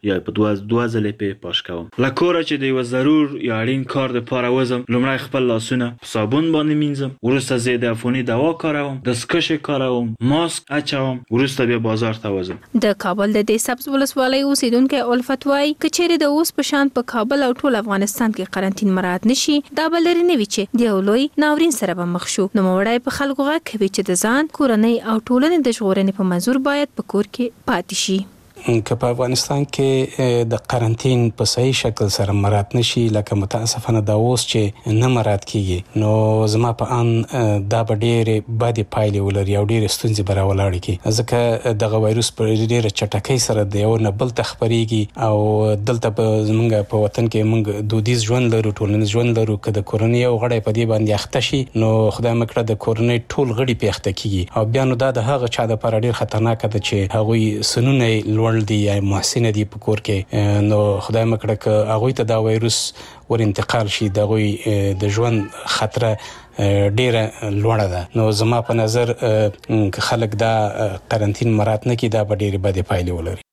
یا په دوه ځلې په پاش کوم. لکوره چې د یو ضرور یا اړین کار د پاره وزم، لومړی خپل لاسونه په صابون باندې مینځم، وروسته ضد عفوني دوا کاروم، دستکش کاروم، ماسک اچوم، وروسته بیا بازار ته وزم. د کابل د دې سبز ولسوالۍ اوسیدونکو الفت وای کچېره د اوس په شان په کابل او ټول افغانستان کې قرنټین مراعات نشي دا بلری نه وی چې د لوی ناورین سره به مخ شو. نو وړای په خلکو غا کوي چې د ځان کورنۍ او ټولنې د ژغورنې په منظور باید په کور کې پاتې شي. که په افغانستان کې د قرنټین په صحیح شکل سره مراعات نشي، لکه متاسفانه دا اوس چې نه مراعات کیږي، نو زما په ان دا به ډېرې بدې پایلې ولري او ډېرې ستونزې به راولاړې کړي، ځکه دغه وایروس په ډېره چټکۍ سره د یو نه بل ته خپرېږي او دلته په زمونږ په وطن کې موږ دودیز ژوند لرو، ټولنیز ژوند لرو. که د کورنۍ یو غړی په دې باندې اخته شي نو خدای مه کړه د کورنۍ ټول غړي پې اخته کیږي او بیا نو دا د هغه چا دپاره ډېر خطرناکه ده چې هغوی سنونه دي یا محسن دي په کور کې، نو خدای مه کړه که هغوی ته دا وایروس ور انتقال شي د هغوی د ژوند خطره ډیره لوړه ده. نو زما په نظر که خلک دا قرنټین مراعات نه کړي دا به ډیرې بدې پایلې ولري.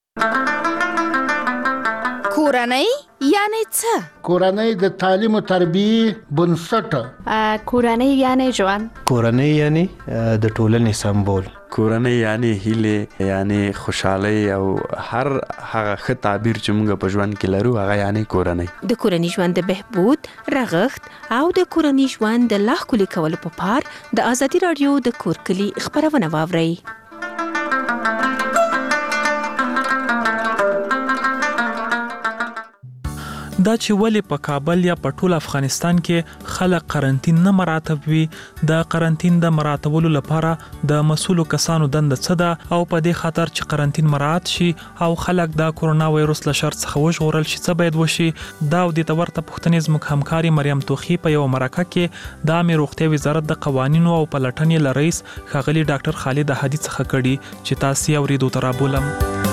کورنۍ یعنی څه؟ کورنۍ د تعلیم او تربیې بنسټ. کورنۍ یعنی ژوند. کورنۍ یعنی د ټولنې سمبول. کورنۍ یعنی هیله، یعنی خوشحالي او هر هغه ښه تعبیر چې موږ په ژوند کې لرو هغه یعنی کورنۍ. د کورنۍ ژوند د بهبود، رغښت او د کورنۍ ژوند د لا ښکلي کولو په پار د ازادي رادیو د کور کلي خبرونه واورئ. دا چې ولې په کابل یا په ټول افغانستان کې خلک قرنټین نه مراعاتوي، د قرنټین د مراعاتولو لپاره د مسؤلو کسانو دنده څه ده او په دې خاطر چې قرنټین مراعات شي او خلک د کورونا وایروس له شر څخه وژغورل شي څه باید وشي. دا او د ورته پوښتنې زموږ همکاري مریم توخی په یو مرکه کې د عامه روغتیا وزارت د قوانینو او پلټنې له رئیس ښاغلي ډاکټر خالد احدي څخه کړي چې تاسو یې اوریدو ته رابولم.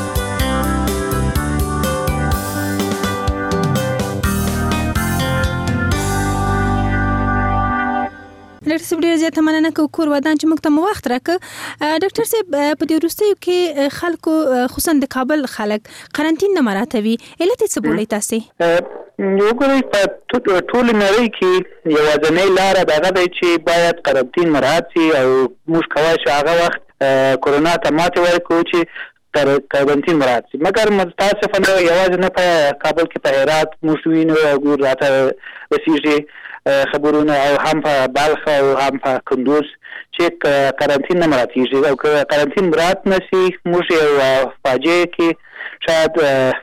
ډاکټر صاحب ډېر زیاته مننه کوم کور ودان چې موږ ته مو وخت راکړ. ډاکټر صاحب په دې وروستیو کې خلکو خصوصا د کابل خلک قرنټین نه مراعاتوي، علت څه بولئ تاسو؟ وګورئ په ټول نړۍ کې یوازینۍ لاره دغه دی چې باید قرنټین مراعات شي او موږ کولی شو هغه وخت کورونا ته ماتې ورکړو چې قرنټین مراعات شي. مګر متاسفانه یوازې نه په کابل کې په هرات موږ وینو او راته رسیږي خبرونه او هم په بلخ او هم په کندوز چې قرنټین نه مراعاتېږي او که قرنټین مراعات نه شي موږ یو فاجعه کې شاید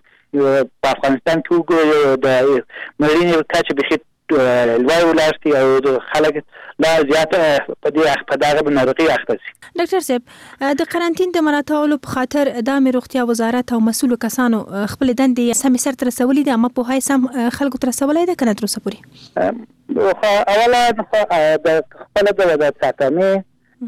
په افغانستان کې وګورو د مړینې کچه بیخي لوړ ولاړ شي او د خلک لا زیاته په دغه ناروغي اخته شي. ډاکټر صاحب د قرنټین د مراعاتولو په خاطر د عامه روغتیا وزارت او مسؤلو کسانو خپل دندې سمې سرته رسولې دي، اما په هاي سم خلکو تر رسولای ده کنه تر اوسه پورې؟ اوله د خپل د وزارت ساتنې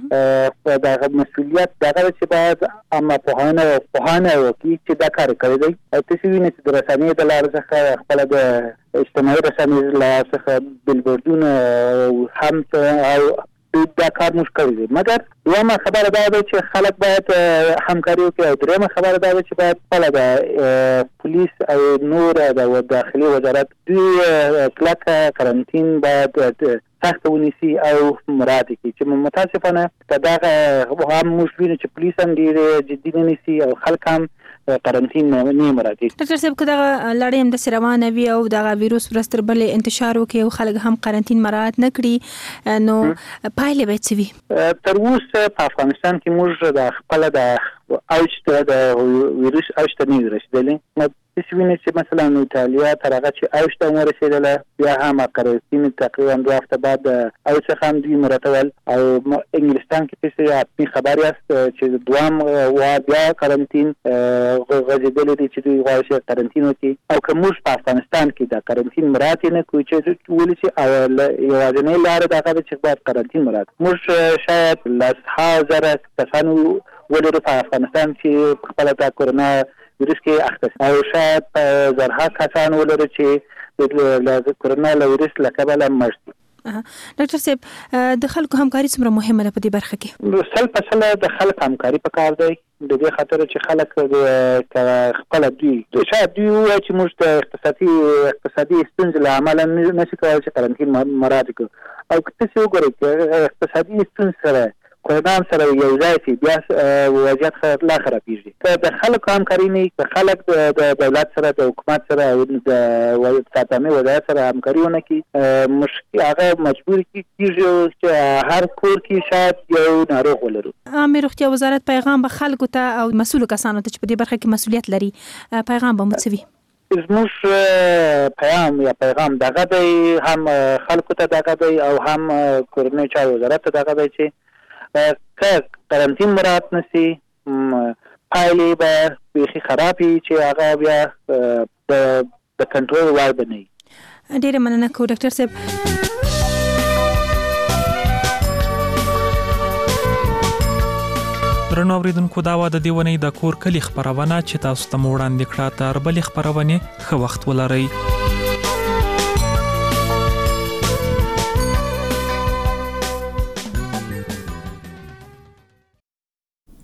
دغه مسؤلیت دغه چې باید اما پوهانه وکړي چې دا کار کوي دی. تاسو وینئ چې د رسنۍ د لارې څخه خپل د اجتماعي رسنۍ د لارې څخه بلبوردونه هم او دا کار موږ کوي دي. مګر دویمه خبره دا ده چې خلک باید همکاري وکړي او درېیمه خبره دا ده چې باید خپله د پولیس او نور د داخلي وزارت دوی کلکه قرنټین باید سخت ونیسي او مراعات کړي چې متاسفانه که دغه هم موږ وینو چې پولیس هم ډېر جدي نه نیسي او خلک هم قرنټین نه مراعاتوي. ډاکټر صاحب که دغه لړۍ همداسې روانه وي او دغه ویروس ورځ تر بلې انتشار وکړي او خلک هم قرنټین مراعات نه کړي نو پایلې به څه وي؟ تر اوسه په افغانستان کې موږ د خپله د اوج ته د ویروس اوج ته نه یو رسېدلي. تاسو وینئ چې مثلا ایټالیا تر هغه چې اوج ته ورسېدله بیا هم قرنټین تقریبا 2 هفته بعد د اوج څخه هم دوی مراتول او انګلستان کې تاسو حتمي خبر یاست چې دوام بیا قرنټین غځېدلی دی چې دوی غواړي چې قرنټین وکړي او که موږ په افغانستان کې د قرنټین مراعات نه کوو چې ولې چې یوازینۍ لاره دغه ده چې باید قرنټین مراعات موږ شاید 10,000 کسان ولرو په افغانستان چې خپله د کورونا ویروس کې اخته او شاید په زرها کسان ولرو چې د کورونا ویروس له کبله مړ شي. ډاکټر صاحب د خلکو همکاري څومره مهمه ده په دې برخه کې؟ 100% د خلکو همکاري پکار دی د دې خاطر چې خلک خپل دوی شاید دوی وایي چې موږ د اقتصادي ستونزې له امله نشي کولی چې قرنطین مراعات کړو او که تاسې وګورئ چې اقتصادي ستونزې سره کرونا سره یو ځای شي بیا وضعیت لا خرابېږي که د خلکو همکاري نه وي که خلک د دولت سره د حکومت سره او د ساتنې وضعیت سره همکاري ونه کړي هغه مجبور کېږي چې هر کور کې شاید یو ناروغ ولرو. عامه روغتیا وزارت پیغام به خلکو ته او مسؤلو کسانو ته چې په دې برخه کې مسؤلیت لري پیغام به مو څه وي؟ زموږ پیغام دغه دی، هم خلکو ته دغه دی او هم کورنۍ چارو وزارت ته دغه دی چې که قرنطین مراعات نشي پایلې به بیخي خراب وي چې هغه بیا د کنټرول وړ به نه وي. ډېره مننه کوم ډاکټر صاحب. درنو اوریدونکو دا و د دې ونې د کور کلی خبرونه چې تاسو ته وړاندې کړه. تر بلې خبرونه ښه وخت ولرئ.